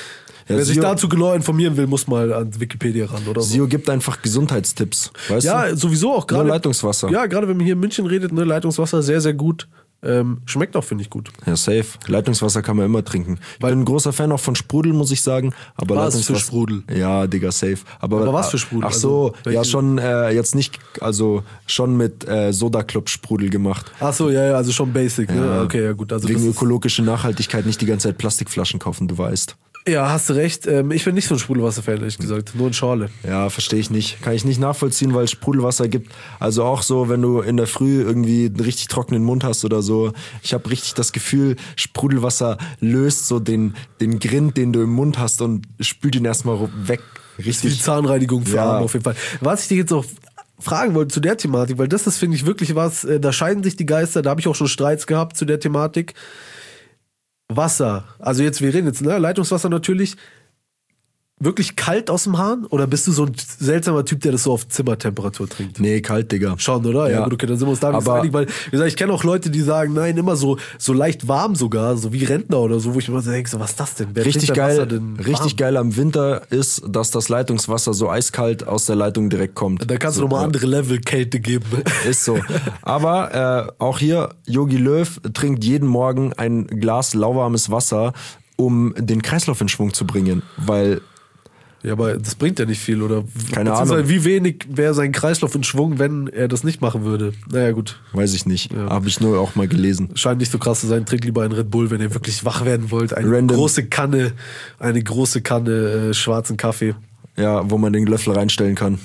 Wer sich dazu genau informieren will, muss mal an Wikipedia ran, oder so. Sio gibt einfach Gesundheitstipps, weißt du? Ja, sowieso auch gerade. Nur Leitungswasser. Ja, gerade wenn man hier in München redet, ne, Leitungswasser sehr, sehr gut. Schmeckt auch, finde ich, gut. Ja, safe. Leitungswasser kann man immer trinken. Ich bin ein großer Fan auch von Sprudel, muss ich sagen. Aber Was für Sprudel? Ja, Digga, safe. Aber was für Sprudel? Ach so, also, ja, schon jetzt nicht, also schon mit Soda Club Sprudel gemacht. Ach so, ja, also schon basic, ne? Ja. Okay, ja gut. Also Wegen das ist, ökologischer Nachhaltigkeit nicht die ganze Zeit Plastikflaschen kaufen, du weißt. ja, hast du recht. Ich bin nicht so ein Sprudelwasser-Fan, ehrlich gesagt. Nur in Schorle. Ja, verstehe ich nicht. Kann ich nicht nachvollziehen, weil es Sprudelwasser gibt. Also auch so, wenn du in der Früh irgendwie einen richtig trockenen Mund hast oder so. Ich habe richtig das Gefühl, Sprudelwasser löst so den Grind, den du im Mund hast und spült ihn erstmal weg. Richtig. Die Zahnreinigung für Arme auf jeden Fall. Was ich dir jetzt noch fragen wollte zu der Thematik, weil das ist, finde ich, wirklich was, da scheiden sich die Geister, da habe ich auch schon Streits gehabt zu der Thematik. Wasser, also jetzt, wir reden jetzt, ne, Leitungswasser natürlich, wirklich kalt aus dem Hahn? Oder bist du so ein seltsamer Typ, der das so auf Zimmertemperatur trinkt? Nee, kalt, Digga. Schon, oder? Ja, gut, okay, dann sind wir uns da nicht einig, weil, wie gesagt, ich kenne auch Leute, die sagen, nein, immer so leicht warm sogar, so wie Rentner oder so, wo ich mir so denke, so, was ist das denn? Wer Richtig trinkt denn geil, Wasser denn richtig warm? geil am Winter ist, dass das Leitungswasser so eiskalt aus der Leitung direkt kommt. Da kannst du nochmal andere Level Kälte geben. Ist so. Aber auch hier, Jogi Löw trinkt jeden Morgen ein Glas lauwarmes Wasser, um den Kreislauf in Schwung zu bringen, weil Ja, aber das bringt ja nicht viel, oder? Keine Beziehungsweise Ahnung. wie wenig wäre sein Kreislauf in Schwung, wenn er das nicht machen würde? Naja, gut. weiß ich nicht, habe ich nur auch mal gelesen. Scheint nicht so krass zu sein. Trinkt lieber einen Red Bull, wenn ihr wirklich wach werden wollt. Eine große Kanne schwarzen Kaffee. Ja, wo man den Löffel reinstellen kann.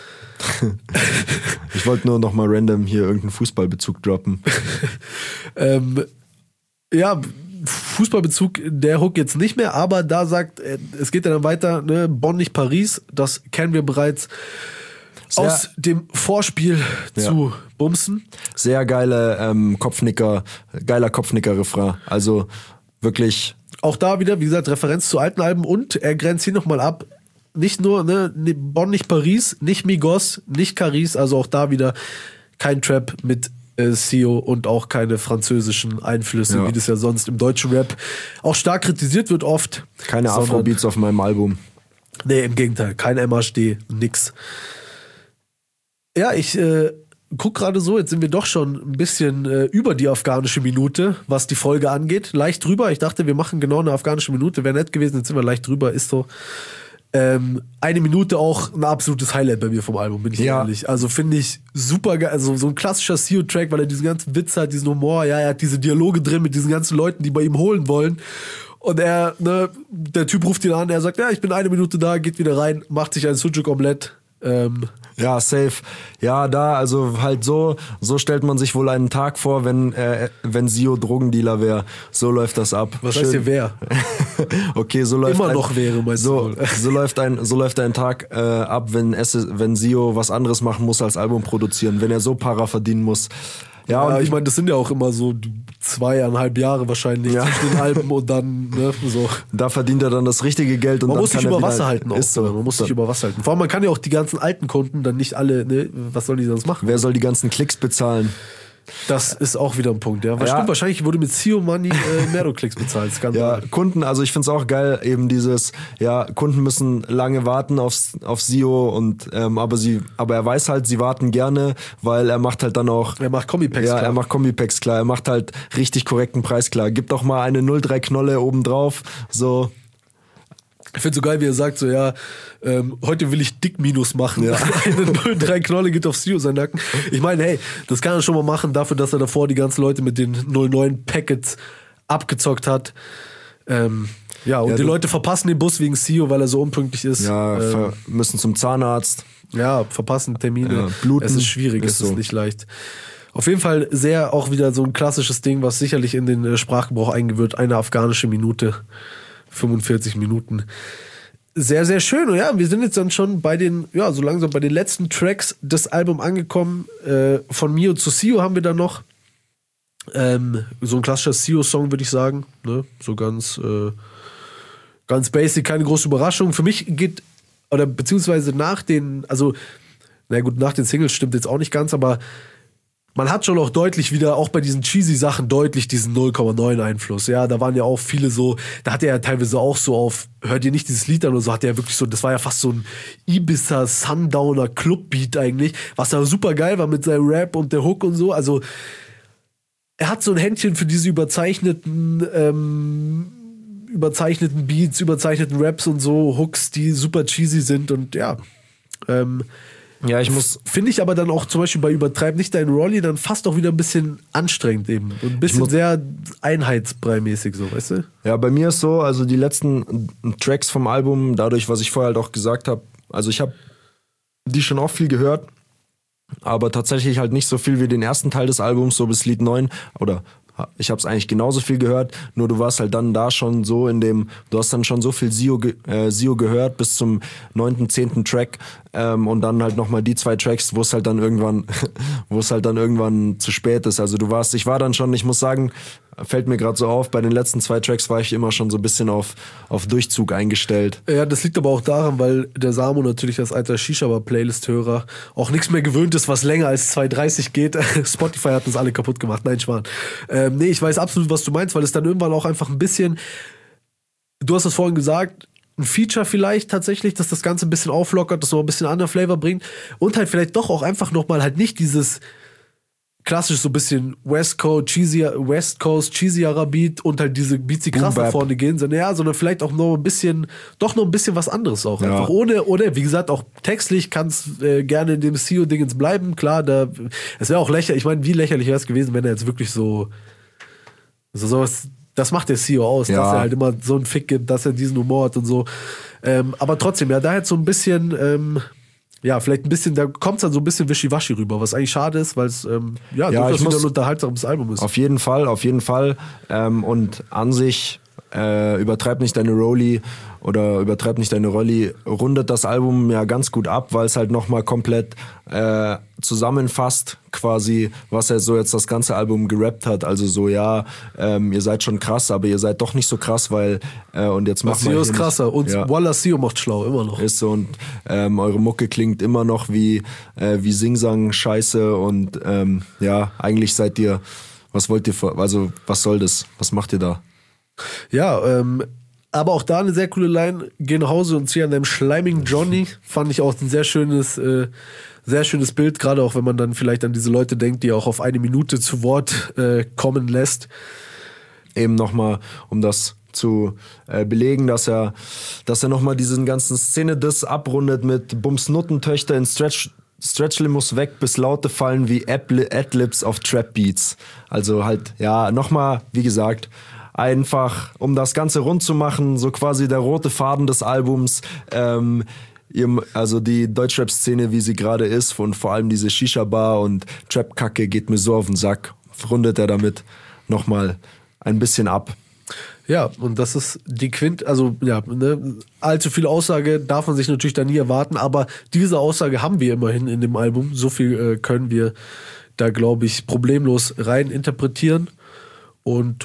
Ich wollte nur noch mal random hier irgendeinen Fußballbezug droppen. Ja, Fußballbezug, der Hook jetzt nicht mehr, aber da sagt, es geht ja dann weiter, ne? Bonn nicht Paris, das kennen wir bereits aus dem Vorspiel zu Bumsen. Sehr geile geiler Kopfnicker-Refrain. Also wirklich. Auch da wieder, wie gesagt, Referenz zu alten Alben und er grenzt hier nochmal ab. Nicht nur, ne, Bonn nicht Paris, nicht Migos, nicht Caris, also auch da wieder kein Trap mit Sio und auch keine französischen Einflüsse, wie das ja sonst im deutschen Rap auch stark kritisiert wird oft. Keine Afrobeats auf meinem Album. Nee, im Gegenteil, kein MHD, nix. Ja, ich guck gerade so, jetzt sind wir doch schon ein bisschen über die afghanische Minute, was die Folge angeht. Leicht drüber, ich dachte, wir machen genau eine afghanische Minute, wäre nett gewesen, jetzt sind wir leicht drüber, ist so. Eine Minute auch ein absolutes Highlight bei mir vom Album, bin ich ehrlich. Also finde ich super geil, also so ein klassischer Sio-Track, weil er diesen ganzen Witz hat, diesen Humor, ja, er hat diese Dialoge drin mit diesen ganzen Leuten, die bei ihm holen wollen. Und er, ne, der Typ ruft ihn an, er sagt, ja, ich bin eine Minute da, geht wieder rein, macht sich ein Sucuk-Omelett. Ja, safe. Ja, da, also halt so stellt man sich wohl einen Tag vor, wenn Sio Drogendealer wäre. So läuft das ab. Was heißt hier wer? Okay, so läuft immer noch wäre, meinst du wohl? So läuft ein Tag ab, wenn Sio was anderes machen muss als Album produzieren, wenn er so Para verdienen muss. Ja, und ich meine, das sind ja auch immer so 2,5 Jahre wahrscheinlich zwischen den Alben und dann, ne, so. Da verdient er dann das richtige Geld und man dann muss sich über Wasser halten. Ist so. Man muss sich über Wasser halten. Vor allem, man kann ja auch die ganzen alten Kunden dann nicht alle, ne, was sollen die sonst machen? Wer soll die ganzen Klicks bezahlen? Das ist auch wieder ein Punkt, ja. Stimmt, wahrscheinlich wurde mit Sio Money mehr Klicks bezahlt. Ja, Kunden, also ich find's auch geil, eben dieses, ja, Kunden müssen lange warten auf Sio und aber er weiß halt, sie warten gerne, weil er macht halt dann auch. Er macht Kombipacks klar. Ja, er macht Kombipacks klar, er macht halt richtig korrekten Preis klar. Gibt doch mal eine 03 Knolle obendrauf, so. Ich finde so geil, wie er sagt, so, ja, heute will ich Dick-Minus machen. Ja. Eine 03 Knolle geht auf Sio seinen Nacken. Ich meine, hey, das kann er schon mal machen, dafür, dass er davor die ganzen Leute mit den 09 Packets abgezockt hat. Die Leute verpassen den Bus wegen Sio, weil er so unpünktlich ist. Ja, müssen zum Zahnarzt. Ja, verpassen Termine. Ja, bluten. Es ist schwierig, es ist nicht leicht. Auf jeden Fall sehr auch wieder so ein klassisches Ding, was sicherlich in den Sprachgebrauch eingewirkt. Eine afghanische Minute. 45 Minuten. Sehr, sehr schön. Und ja, wir sind jetzt dann schon so langsam bei den letzten Tracks des Albums angekommen. Von Mio zu Sio haben wir dann noch. So ein klassischer Sio-Song, würde ich sagen. Ne? So ganz basic, keine große Überraschung. Für mich beziehungsweise nach den Singles stimmt jetzt auch nicht ganz, aber man hat schon auch deutlich wieder, auch bei diesen cheesy Sachen, deutlich diesen 0,9 Einfluss. Ja, da waren ja auch viele so, da hat er ja teilweise auch so auf, hört ihr nicht dieses Lied an oder so, hat er ja wirklich so, das war ja fast so ein Ibiza Sundowner Clubbeat eigentlich, was ja super geil war mit seinem Rap und der Hook und so. Also, er hat so ein Händchen für diese überzeichneten Beats, überzeichneten Raps und so, Hooks, die super cheesy sind und ja, Ja, ich muss. Finde ich aber dann auch zum Beispiel bei Übertreib nicht deinen Rolli dann fast auch wieder ein bisschen anstrengend eben. Und ein bisschen sehr einheitsbrei-mäßig so, weißt du? Ja, bei mir ist so, also die letzten Tracks vom Album, dadurch, was ich vorher halt auch gesagt habe, also ich habe die schon auch viel gehört, aber tatsächlich halt nicht so viel wie den ersten Teil des Albums, so bis Lied 9 oder ich habe es eigentlich genauso viel gehört, nur du warst halt dann da schon so du hast dann schon so viel Sio gehört bis zum 9., 10. Track und dann halt nochmal die 2 Tracks, wo es halt dann irgendwann zu spät ist. Also ich war dann schon, ich muss sagen, fällt mir gerade so auf, bei den letzten 2 Tracks war ich immer schon so ein bisschen auf Durchzug eingestellt. Ja, das liegt aber auch daran, weil der Samo natürlich als alter Shisha-Bar-Playlist-Hörer auch nichts mehr gewöhnt ist, was länger als 2,30 geht. Spotify hat uns alle kaputt gemacht. Nein, Schwan. Nee, ich weiß absolut, was du meinst, weil es dann irgendwann auch einfach ein bisschen, du hast es vorhin gesagt, ein Feature vielleicht tatsächlich, dass das Ganze ein bisschen auflockert, dass noch ein bisschen anderen Flavor bringt und halt vielleicht doch auch einfach nochmal halt nicht dieses klassisch so ein bisschen West Coast, cheesierer Beat und halt diese Beats, die krass nach vorne gehen, sondern vielleicht auch noch ein bisschen was anderes auch. Ja. Einfach ohne, wie gesagt, auch textlich kann es gerne in dem CEO-Dingens bleiben. Klar, es wäre auch lächerlich, ich meine, wie lächerlich wäre es gewesen, wenn er jetzt wirklich sowas, das macht der CEO aus, dass er halt immer so einen Fick gibt, dass er diesen Humor hat und so. Aber trotzdem, ja, da jetzt so ein bisschen, vielleicht ein bisschen, da kommt es dann so ein bisschen wischiwaschi rüber, was eigentlich schade ist, weil es durchaus wieder ein unterhaltsames Album ist. Auf jeden Fall. Und an sich übertreib nicht deine Rolli, rundet das Album ja ganz gut ab, weil es halt nochmal komplett zusammenfasst, quasi, was er so jetzt das ganze Album gerappt hat. Also so, ihr seid schon krass, aber ihr seid doch nicht so krass, weil und jetzt macht man. CEO ist krasser und Wallah CEO macht schlau, immer noch. Ist so und eure Mucke klingt immer noch wie Singsang Scheiße und eigentlich seid ihr, was wollt ihr, also was soll das? Was macht ihr da? Ja, aber auch da eine sehr coole Line. Geh nach Hause und zieh an deinem schleimigen Johnny. Fand ich auch ein sehr schönes Bild, gerade auch wenn man dann vielleicht an diese Leute denkt, die auch auf 1 Minute zu Wort kommen lässt. Eben nochmal, um das zu belegen, dass er nochmal diesen ganzen Szene-Diss abrundet mit Bums-Nuttentöchter in Stretch-Limos weg, bis Laute fallen wie Adlibs auf Trap-Beats. Also halt, nochmal, wie gesagt, einfach, um das Ganze rund zu machen, so quasi der rote Faden des Albums, also die Deutschrap-Szene, wie sie gerade ist, und vor allem diese Shisha-Bar und Trap-Kacke geht mir so auf den Sack, rundet er damit nochmal ein bisschen ab. Ja, und das ist die allzu viel Aussage darf man sich natürlich da nie erwarten, aber diese Aussage haben wir immerhin in dem Album, so viel können wir da, glaube ich, problemlos rein interpretieren und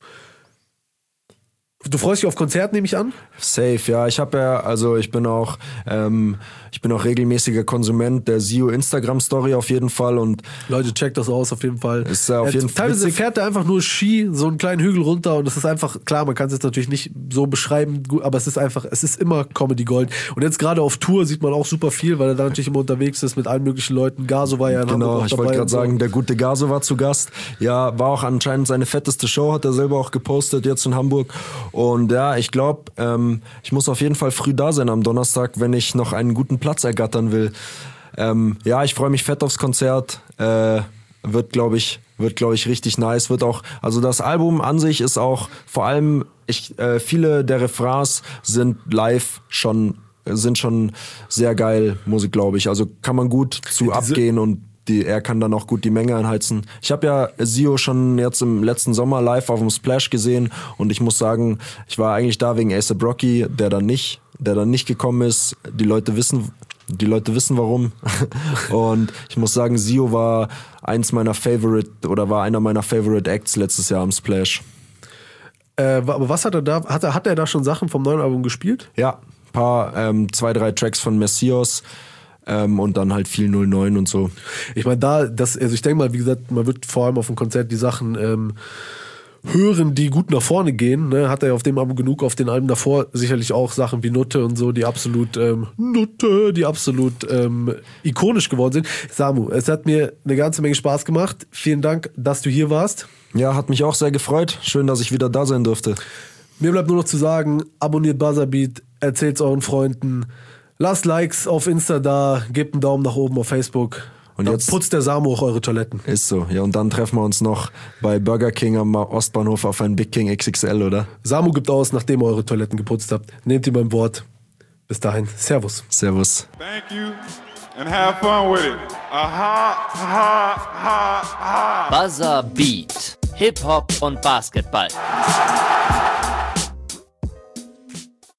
du freust dich auf Konzert, nehme ich an? Safe, ja. Ich bin auch regelmäßiger Konsument der Sio Instagram-Story auf jeden Fall. Und Leute, checkt das aus auf jeden Fall. Ist auf jeden Fall teilweise fährt er einfach nur Ski, so einen kleinen Hügel runter und es ist einfach, klar, man kann es jetzt natürlich nicht so beschreiben, aber es ist immer Comedy Gold. Und jetzt gerade auf Tour sieht man auch super viel, weil er da natürlich immer unterwegs ist mit allen möglichen Leuten. Gaso war ja in Hamburg auch dabei. Genau, ich wollte gerade sagen, der gute Gaso war zu Gast. Ja, war auch anscheinend seine fetteste Show, hat er selber auch gepostet jetzt in Hamburg. Und ja, ich glaube, ich muss auf jeden Fall früh da sein am Donnerstag, wenn ich noch einen guten Platz ergattern will. Ich freue mich fett aufs Konzert. Wird, glaube ich, richtig nice. Wird auch, also das Album an sich ist auch, vor allem, viele der Refrains sind live schon sehr geil, Musik, glaube ich. Also kann man gut zu abgehen und er kann dann auch gut die Menge anheizen. Ich habe ja Sio schon jetzt im letzten Sommer live auf dem Splash gesehen und ich muss sagen, ich war eigentlich da wegen A$AP Rocky, der dann nicht gekommen ist. Die Leute wissen warum. Und ich muss sagen, Sio war einer meiner Favorite Acts letztes Jahr am Splash. Aber was hat er da? Hat er da schon Sachen vom neuen Album gespielt? Ja, 2-3 Tracks von Messios. und dann halt viel 09 und so. Ich meine, also ich denke mal, wie gesagt, man wird vor allem auf dem Konzert die Sachen hören, die gut nach vorne gehen. Ne? Hat er ja auf dem Album genug, auf den Alben davor sicherlich auch Sachen wie Nutte und so, die absolut ikonisch geworden sind. Samu, es hat mir eine ganze Menge Spaß gemacht. Vielen Dank, dass du hier warst. Ja, hat mich auch sehr gefreut. Schön, dass ich wieder da sein durfte. Mir bleibt nur noch zu sagen, abonniert Buzzerbeat, erzählt's euren Freunden, lasst Likes auf Insta da, gebt einen Daumen nach oben auf Facebook. Und jetzt putzt der Samu auch eure Toiletten. Ist so. Ja, und dann treffen wir uns noch bei Burger King am Ostbahnhof auf ein Big King XXL, oder? Samu gibt aus, nachdem ihr eure Toiletten geputzt habt. Nehmt ihn beim Wort. Bis dahin. Servus. Servus. Thank you and have fun with it. Aha, aha, aha, aha. Buzzer Beat. Hip-Hop und Basketball.